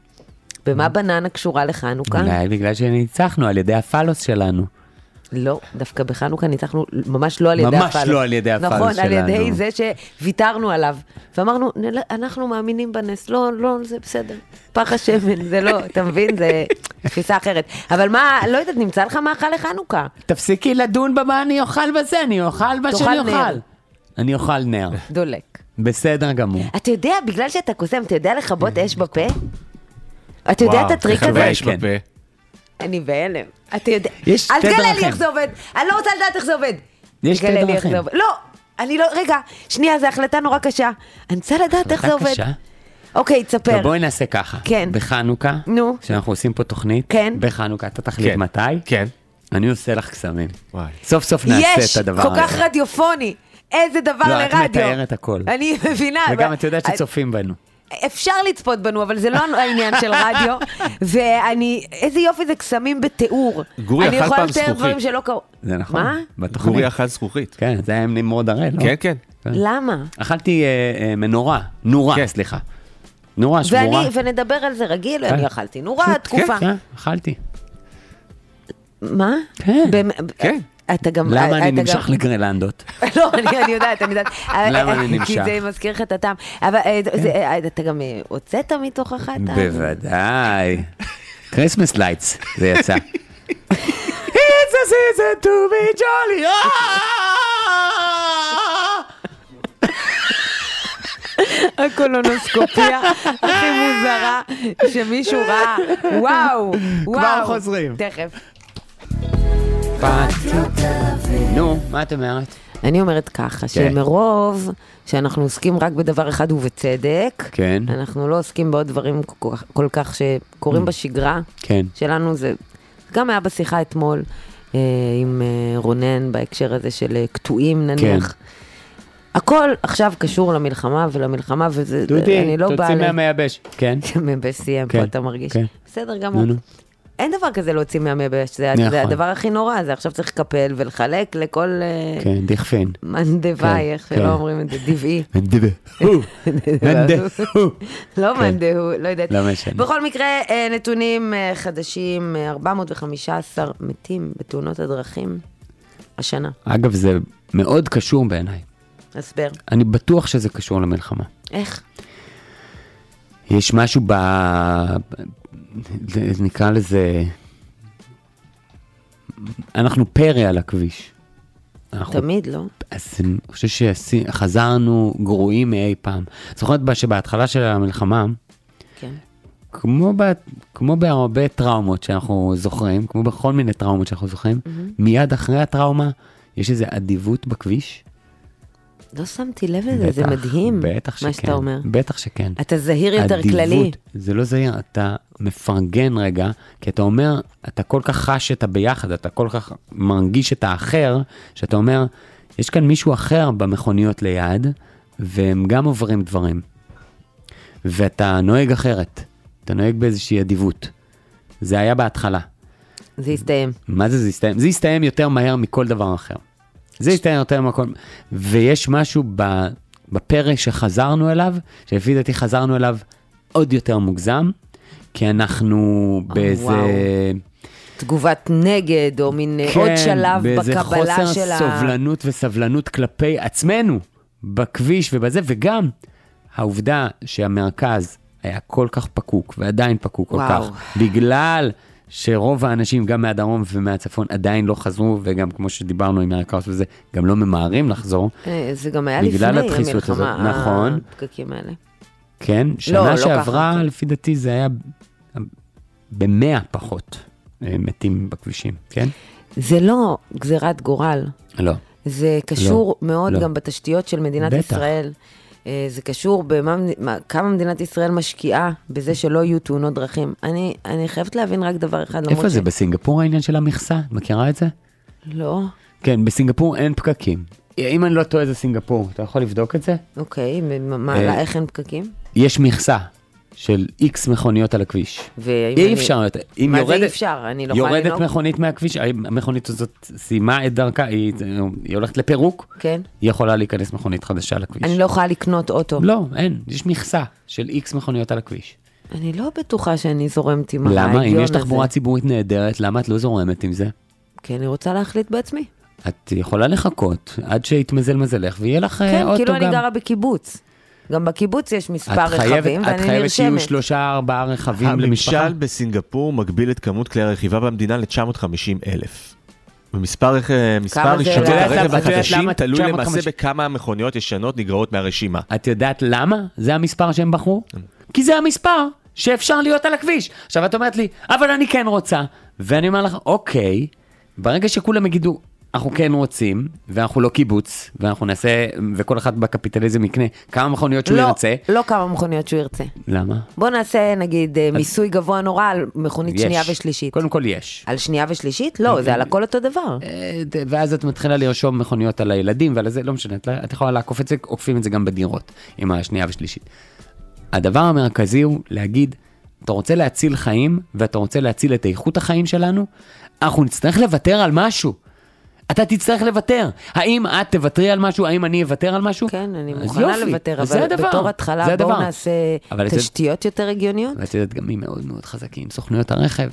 במה בננה קשורה לחנוכה? אולי בגלל שניצחנו על ידי הפלוס שלנו. לא, דווקא בחנוכה ניצחנו ממש לא על ידי ממש הפלוס. לא על ידי הפלוס נכון, על שלנו. ידי זה שוויתרנו עליו. ואמרנו, "נל- אנחנו מאמינים בנס, לא, לא, זה בסדר. פח השמן, זה לא, אתה מבין? זה תפיסה אחרת. אבל מה, לא יודעת, נמצא לך מאכל לחנוכה. תפסיקי לדון במה אני אוכל בזה, אני אוכל מה תאכל שאני נר. אוכל. אני אוכל נר. דולק. בסדר גמור. אתה יודע, בגלל שאתה קוסם, אתה יודע לכבות אש בפה? אתה יודע את הטריק איך הזה? יש כן. בפה. אני בהלם. אתה יודע... יש אל שתי תגלה לי דרכים. איך זה עובד. אני לא רוצה לדעת איך זה עובד. יש שתי תגלה לי איך דרכים. זה עובד. לא, אני לא... רגע, שנייה, זו החלטה נורא קשה. אני רוצה לדעת איך זה החלטה עובד. קשה? אוקיי, תספר. טוב, בואי נעשה ככה. כן. בחנוכה, נו. שאנחנו עושים פה תוכנית, כן. בחנוכה, אתה תחליט כן. מתי, כן. אני עושה לך קסמים. וואי. סוף סוף נעשה יש, את הדבר כל הזה. כך רדיופוני. איזה דבר לא, את לרדיו. מתארת הכל. אני מבינה. וגם אבל- את יודעת שצופים בנו. אפשר לצפות בנו, אבל זה לא העניין של רדיו. ואני, איזה יופי זה קסמים בתיאור. גורי אני אכל יכולה פעם לתאר זכוכית. דברים שלא קרו. זה נכון. מה? בתוכנית. גורי אכל זכוכית. כן, זה היה עם נמרוד הראל, לא? כן, כן. למה? אכלתי אה, אה, מנורה, נורה, כן. סליחה. נורה שבורה. ואני, ונדבר על זה רגיל, אני אכלתי נורה תקופה. כן, אכלתי. מה? כן. במ- כן. אתה גם... למה אתה אני גם- נמשך לגרלנדות? לא, אני אני יודעת, אני יודעת. למה אני כי נמשך? זה מזכיר לך את הטעם. אבל אה, זה, אה, אתה גם אה, הוצאת מתוכך את ה... בוודאי. Christmas lights, זה יצא. It's a season to be jolly. הקולונוסקופיה הכי מוזרה שמישהו ראה. וואו, וואו. כבר חוזרים. תכף. נו, מה את אומרת? אני אומרת ככה, שמרוב שאנחנו עוסקים רק בדבר אחד ובצדק, כן. אנחנו לא עוסקים בעוד דברים כל כך שקורים בשגרה כן. שלנו. זה גם היה בשיחה אתמול עם רונן בהקשר הזה של קטועים נניח. הכל עכשיו קשור למלחמה ולמלחמה, וזה, דודי, אני לא באה... תוציא מהמייבש. כן. מייבש סיים פה, אתה מרגיש. בסדר גמור. אין דבר כזה להוציא מהמייבש, זה הדבר הכי נורא, זה עכשיו צריך לקפל ולחלק לכל... כן, דכפין. מנדווי, איך שלא אומרים את זה, דבעי. מנדווי. מנדווי. לא מנדווי, לא יודעת. לא משנה. בכל מקרה, נתונים חדשים, ארבע מאות וחמישה עשר מתים בתאונות הדרכים השנה. אגב, זה מאוד קשור בעיניי. הסבר. אני בטוח שזה קשור למלחמה. איך? יש משהו ב... נקרא לזה... אנחנו פרא על הכביש. תמיד, לא? אז אני חושב שחזרנו גרועים מאי פעם. זוכרת שבהתחלה של המלחמה, כן. כמו, ב... כמו בהרבה טראומות שאנחנו זוכרים, כמו בכל מיני טראומות שאנחנו זוכרים, mm-hmm. מיד אחרי הטראומה, יש איזו אדיבות בכביש. לא שמתי לב לזה, זה מדהים, בטח שכן, מה שאתה אומר. בטח שכן. אתה זהיר יותר אדיבות, כללי. זה לא זהיר, אתה מפרגן רגע, כי אתה אומר, אתה כל כך חש את הביחד, אתה כל כך מרגיש את האחר, שאתה אומר, יש כאן מישהו אחר במכוניות ליד, והם גם עוברים דברים. ואתה נוהג אחרת, אתה נוהג באיזושהי אדיבות. זה היה בהתחלה. זה הסתיים. מה זה זה הסתיים? זה הסתיים יותר מהר מכל דבר אחר. זה הסתיים יותר מהכל, ויש משהו בפרק שחזרנו אליו, שלפי דעתי חזרנו אליו עוד יותר מוגזם, כי אנחנו באיזה... תגובת נגד, או מין עוד שלב בקבלה של ה... כן, באיזה חוסר סובלנות וסבלנות כלפי עצמנו, בכביש ובזה, וגם העובדה שהמרכז היה כל כך פקוק, ועדיין פקוק כל כך, בגלל... שרוב האנשים, גם מהדרום ומהצפון, עדיין לא חזרו, וגם כמו שדיברנו עם הרקאוס וזה, גם לא ממהרים לחזור. זה גם היה לפני המלחמה, נכון. הפקקים האלה. כן, שנה שעברה, לפי דעתי, זה היה במאה פחות מתים בכבישים, כן? זה לא גזירת גורל. לא. זה קשור מאוד גם בתשתיות של מדינת ישראל. זה קשור בכמה מדינת ישראל משקיעה בזה שלא יהיו תאונות דרכים. אני, אני חייבת להבין רק דבר אחד. איפה זה? ש... בסינגפור העניין של המכסה? את מכירה את זה? לא. כן, בסינגפור אין פקקים. אם אני לא טועה זה סינגפור, אתה יכול לבדוק את זה? אוקיי, מה, איך אין פקקים? יש מכסה של איקס מכוניות על הכביש. אי אפשר יותר. מה זה אי אפשר? אני לא יכולה לנהוג. יורדת מכונית מהכביש, המכונית הזאת סיימה את דרכה, היא, היא הולכת לפירוק, כן. היא יכולה להיכנס מכונית חדשה לכביש. אני לא יכולה לקנות אוטו. לא, אין, יש מכסה של איקס מכוניות על הכביש. אני לא בטוחה שאני זורמת עם למה? הרעיון הזה. אם יש תחבורה ציבורית נהדרת, למה את לא זורמת עם זה? כי אני רוצה להחליט בעצמי. את יכולה לחכות עד שיתמזל מזלך, ויהיה לך כן, אוטו כאילו גם. אני גרה בקיבוץ. גם בקיבוץ יש מספר רכבים, ואני נרשמת. את חייבת שיהיו שלושה, ארבעה רכבים למשפחה. הממשל בסינגפור מגביל את כמות כלי הרכיבה במדינה ל-תשע מאות וחמישים אלף. ומספר ראשונות הרכב החדשים תלוי למעשה בכמה המכוניות ישנות נגרעות מהרשימה. את יודעת למה? זה המספר שהם בחרו? כי זה המספר שאפשר להיות על הכביש. עכשיו את אומרת לי, אבל אני כן רוצה. ואני אומר לך, אוקיי, ברגע שכולם יגידו, אנחנו כן רוצים, ואנחנו לא קיבוץ, ואנחנו נעשה, וכל אחד בקפיטליזם יקנה כמה מכוניות שהוא לא, ירצה. לא כמה מכוניות שהוא ירצה. למה? בוא נעשה, נגיד, אז... מיסוי גבוה נורא על מכונית יש. שנייה ושלישית. קודם כל יש. על שנייה ושלישית? לא, זה על הכל אותו דבר. ואז את מתחילה לרשום מכוניות על הילדים, ועל זה לא משנה, את יכולה לעקוף את זה, עוקפים את זה גם בדירות, עם השנייה ושלישית. הדבר המרכזי הוא להגיד, אתה רוצה להציל חיים, ואתה רוצה להציל את איכות החיים שלנו, אנחנו נצטרך לוותר על משהו. אתה תצטרך לוותר. האם את תוותרי על משהו? האם אני אוותר על משהו? כן, אני מוכנה לוותר, אבל בתור התחלה בואו נעשה תשתיות יותר הגיוניות. ואת יודעת גם מי מאוד מאוד חזקים. סוכנויות הרכב,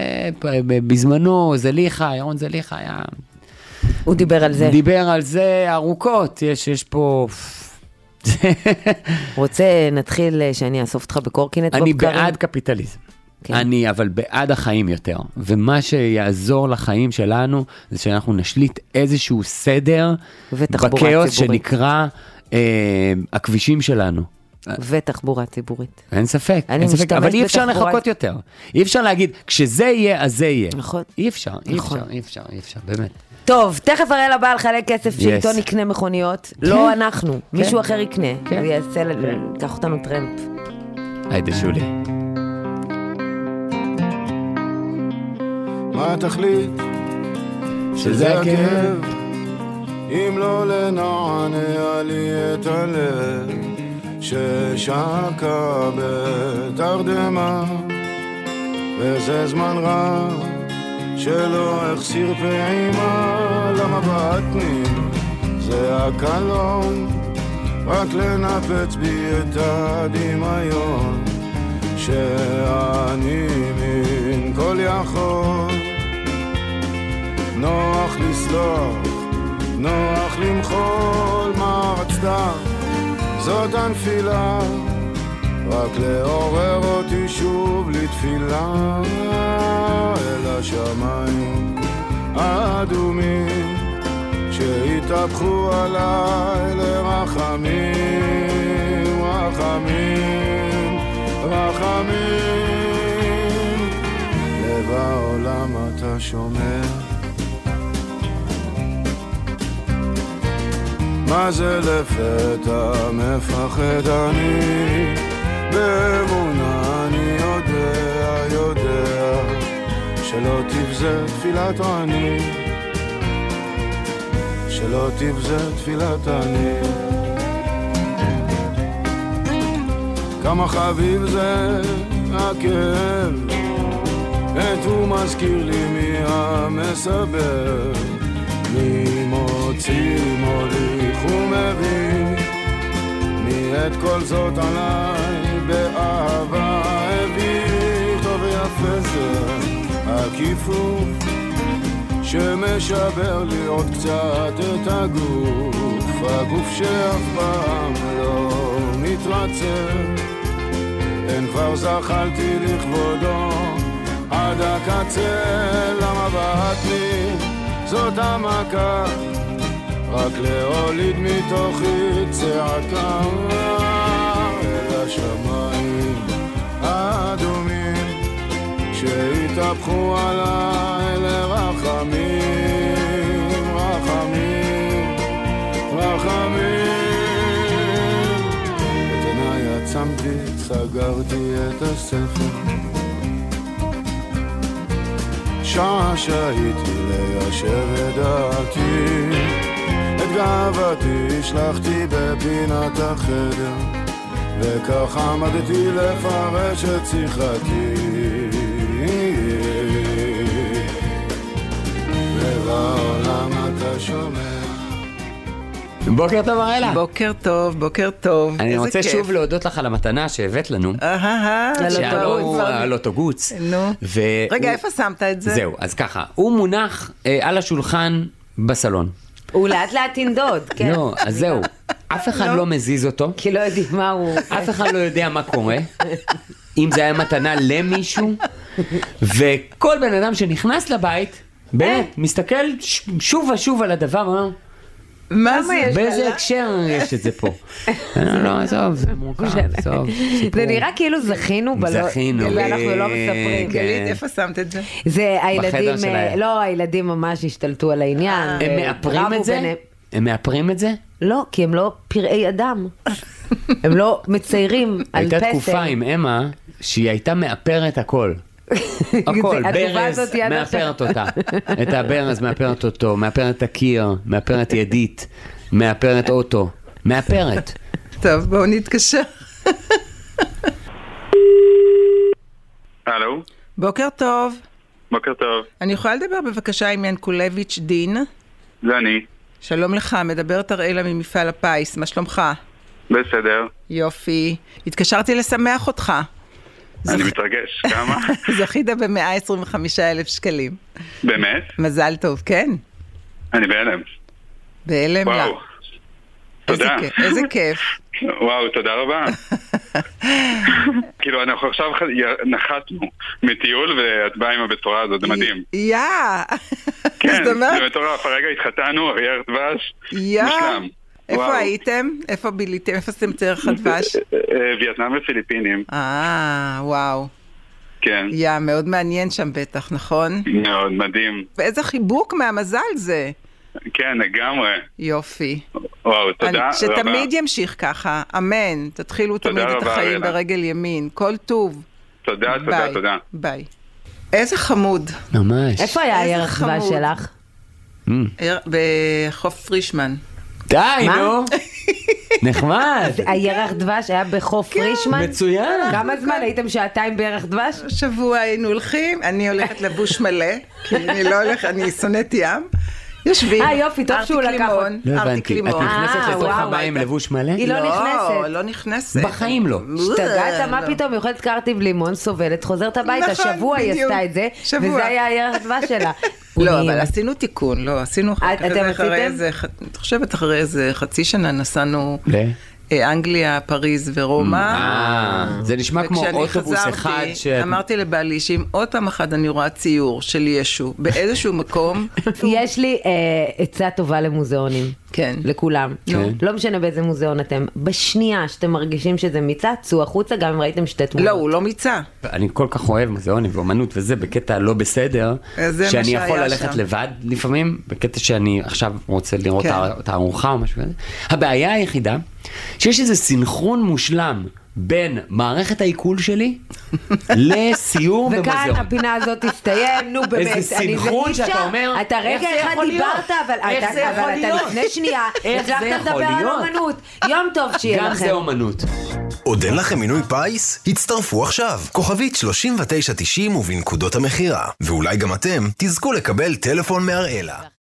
בזמנו, זליחה, ירון זליחה היה... הוא דיבר על זה. דיבר על זה ארוכות. יש, יש פה... רוצה, נתחיל שאני אאסוף אותך בקורקינט? אני בעד קפיטליזם. כן. אני אבל בעד החיים יותר, ומה שיעזור לחיים שלנו, זה שאנחנו נשליט איזשהו סדר, בקאוס שנקרא אה, הכבישים שלנו. ותחבורה ציבורית. אין ספק, אני אין ספק, משתמש אבל אי אפשר בתחבורה- לחכות יותר. אי אפשר להגיד, כשזה יהיה, אז זה יהיה. נכון. אי אפשר, אי נכון. אפשר, אי אפשר, אי אפשר, באמת. טוב, תכף הראל הבא לחלק כסף Yes. שעיתון יקנה מכוניות. לא אנחנו, מישהו אחר יקנה. כן. הוא יעשה, קח אותנו טרמפ. היידה שולי. מה התכלית? שזה הכאב, אם לא לנענע לי את הלב ששקע בתרדמה, וזה זמן רב שלא החסיר פעימה למבטנים, זה הקלון, רק לנפץ בי את הדמיון שאני מין כל יכול. נוח לסלוח, נוח למחול, מה רצתה? זאת הנפילה, רק לעורר אותי שוב לתפילה אל השמיים האדומים שהתהפכו עליי לרחמים, רחמים, רחמים. לב העולם אתה שומע, מה זה לפתע מפחד אני, באמונה אני יודע, יודע שלא תבזה תפילת אני, שלא תבזה תפילת אני. כמה חביב זה הכאב, את הוא מזכיר לי מי המסבר, מי מוציא מוליך ומביא, מי את כל זאת עליי באהבה הביא. טוב ויפה זה הכיפוף שמשבר לי עוד קצת את הגוף, הגוף שאף פעם לא מתרצה, אין כבר זכלתי לכבודו עד הקצה. למה באתי זאת המכה, רק להוליד מתוכי צעקה אל השמיים האדומים שהתהפכו עליי לרחמים, רחמים, רחמים. את עיניי עצמתי, סגרתי את הספר, שעה שהייתי ליישב את דעתי, את גאוותי השלחתי בפינת החדר, וכך עמדתי לפרש את שיחתי. לב העולם אתה שומע. בוקר טוב אראלה. בוקר טוב, בוקר טוב. אני איזה רוצה כיף. שוב להודות לך על המתנה שהבאת לנו. אהה, שעלו על אוטוגוץ. נו. ו- רגע, הוא- איפה שמת את זה? זהו, אז ככה, הוא מונח אה, על השולחן בסלון. הוא לאט לאט ינדוד, כן. לא, אז זהו, אף אחד לא מזיז אותו, כי לא יודעים מה הוא... אף אחד לא יודע מה קורה, אם זה היה מתנה למישהו, וכל בן אדם שנכנס לבית, באמת, מסתכל ש- שוב ושוב על הדבר, אומר, מה זה? באיזה הקשר יש את זה פה? לא, לא, עזוב, זה מורכב, עזוב, סיפור. זה נראה כאילו זכינו, בלא- זכינו, אנחנו לא אה, מספרים. כן. גלית, איפה שמת את זה? זה הילדים, בחדר אה, שלהם. לא, הילדים ממש השתלטו על העניין. הם ורבו מאפרים את זה? ביניהם. הם מאפרים את זה? לא, כי הם לא פראי אדם. הם לא מציירים על פסל. הייתה תקופה עם אמה שהיא הייתה מאפרת הכל. הכל, התגובה ברז, הזאת היא עד מאפרת אותה. את הברז מאפרת אותו, מאפרת הקיר, מאפרת ידית, מאפרת אוטו, מאפרת. טוב, בואו נתקשר. הלו, בוקר טוב. בוקר טוב, אני יכולה לדבר בבקשה עם ינקולביץ' דין? זה אני, שלום לך, מדברת אראלה ממפעל הפיס, מה שלומך? בסדר, יופי. התקשרתי לשמח אותך. אני מתרגש, כמה? זכית ב-מאה עשרים וחמישה אלף שקלים. באמת? מזל טוב, כן? אני בהלם, בהלם לה. וואו, תודה, איזה כיף, איזה כיף. וואו, תודה רבה. כאילו אנחנו עכשיו נחתנו מטיול ואת באה עם הבשורה הזאת, זה מדהים. יא! כן, זאת אומרת, זה מטורף, הרגע התחתנו, אריה דבש, יא! מושלם. איפה הייתם? איפה ביליתם? איפה עשיתם צרח הדבש? וייטנאם ופיליפינים. אה, וואו. כן. יא, מאוד מעניין שם בטח, נכון? מאוד מדהים. ואיזה חיבוק מהמזל זה. כן, לגמרי. יופי. וואו, תודה רבה. שתמיד ימשיך ככה, אמן. תתחילו תמיד את החיים ברגל ימין. כל טוב. תודה, תודה, תודה. ביי. איזה חמוד. ממש. איפה היה הירח דבש שלך? בחוף פרישמן. די, נו. נחמד. הירח דבש היה בחוף פרישמן? מצוין. כמה זמן הייתם שעתיים בירח דבש? שבוע היינו הולכים, אני הולכת לבוש מלא, כי אני לא הולכת, אני שונאת ים. יושבים. אה יופי, טוב שהוא לקח. לא הבנתי, את נכנסת לתוך המים לבוש מלא? היא לא נכנסת. לא, לא נכנסת. בחיים לא. השתגעת, מה פתאום, יכולת קרטיב לימון, סובלת, חוזרת הביתה, שבוע היא עשתה את זה, וזה היה הירח דבש שלה. לא, אבל עשינו תיקון, לא, עשינו אתם עשיתם? אני חושבת אחרי איזה חצי שנה נסענו אנגליה, פריז ורומא. זה נשמע כמו אוטובוס אחד. אמרתי לבעלי שאם עוד פעם אחת אני רואה ציור של ישו באיזשהו מקום. יש לי עצה טובה למוזיאונים. כן. לכולם. לא משנה באיזה מוזיאון אתם. בשנייה שאתם מרגישים שזה מיצה, צאו החוצה גם אם ראיתם שתי תמונות. לא, הוא לא מיצה. אני כל כך אוהב מוזיאונים ואומנות וזה בקטע לא בסדר, שאני יכול ללכת לבד לפעמים, בקטע שאני עכשיו רוצה לראות את הארוחה או משהו כזה. הבעיה היחידה, שיש איזה סינכרון מושלם בין מערכת העיכול שלי לסיור במוזיאון. וכאן הפינה הזאת תסתיים, נו באמת. איזה סינכרון שאתה אומר, אתה רגע אחד דיברת, אבל אתה לפני שנייה, הצלחת לדבר על אומנות. יום טוב שיהיה לכם. גם זה אומנות. עוד אין לכם מינוי פייס? הצטרפו עכשיו. כוכבית שלושים ותשע תשעים ובנקודות המחירה. ואולי גם אתם תזכו לקבל טלפון מהראלה.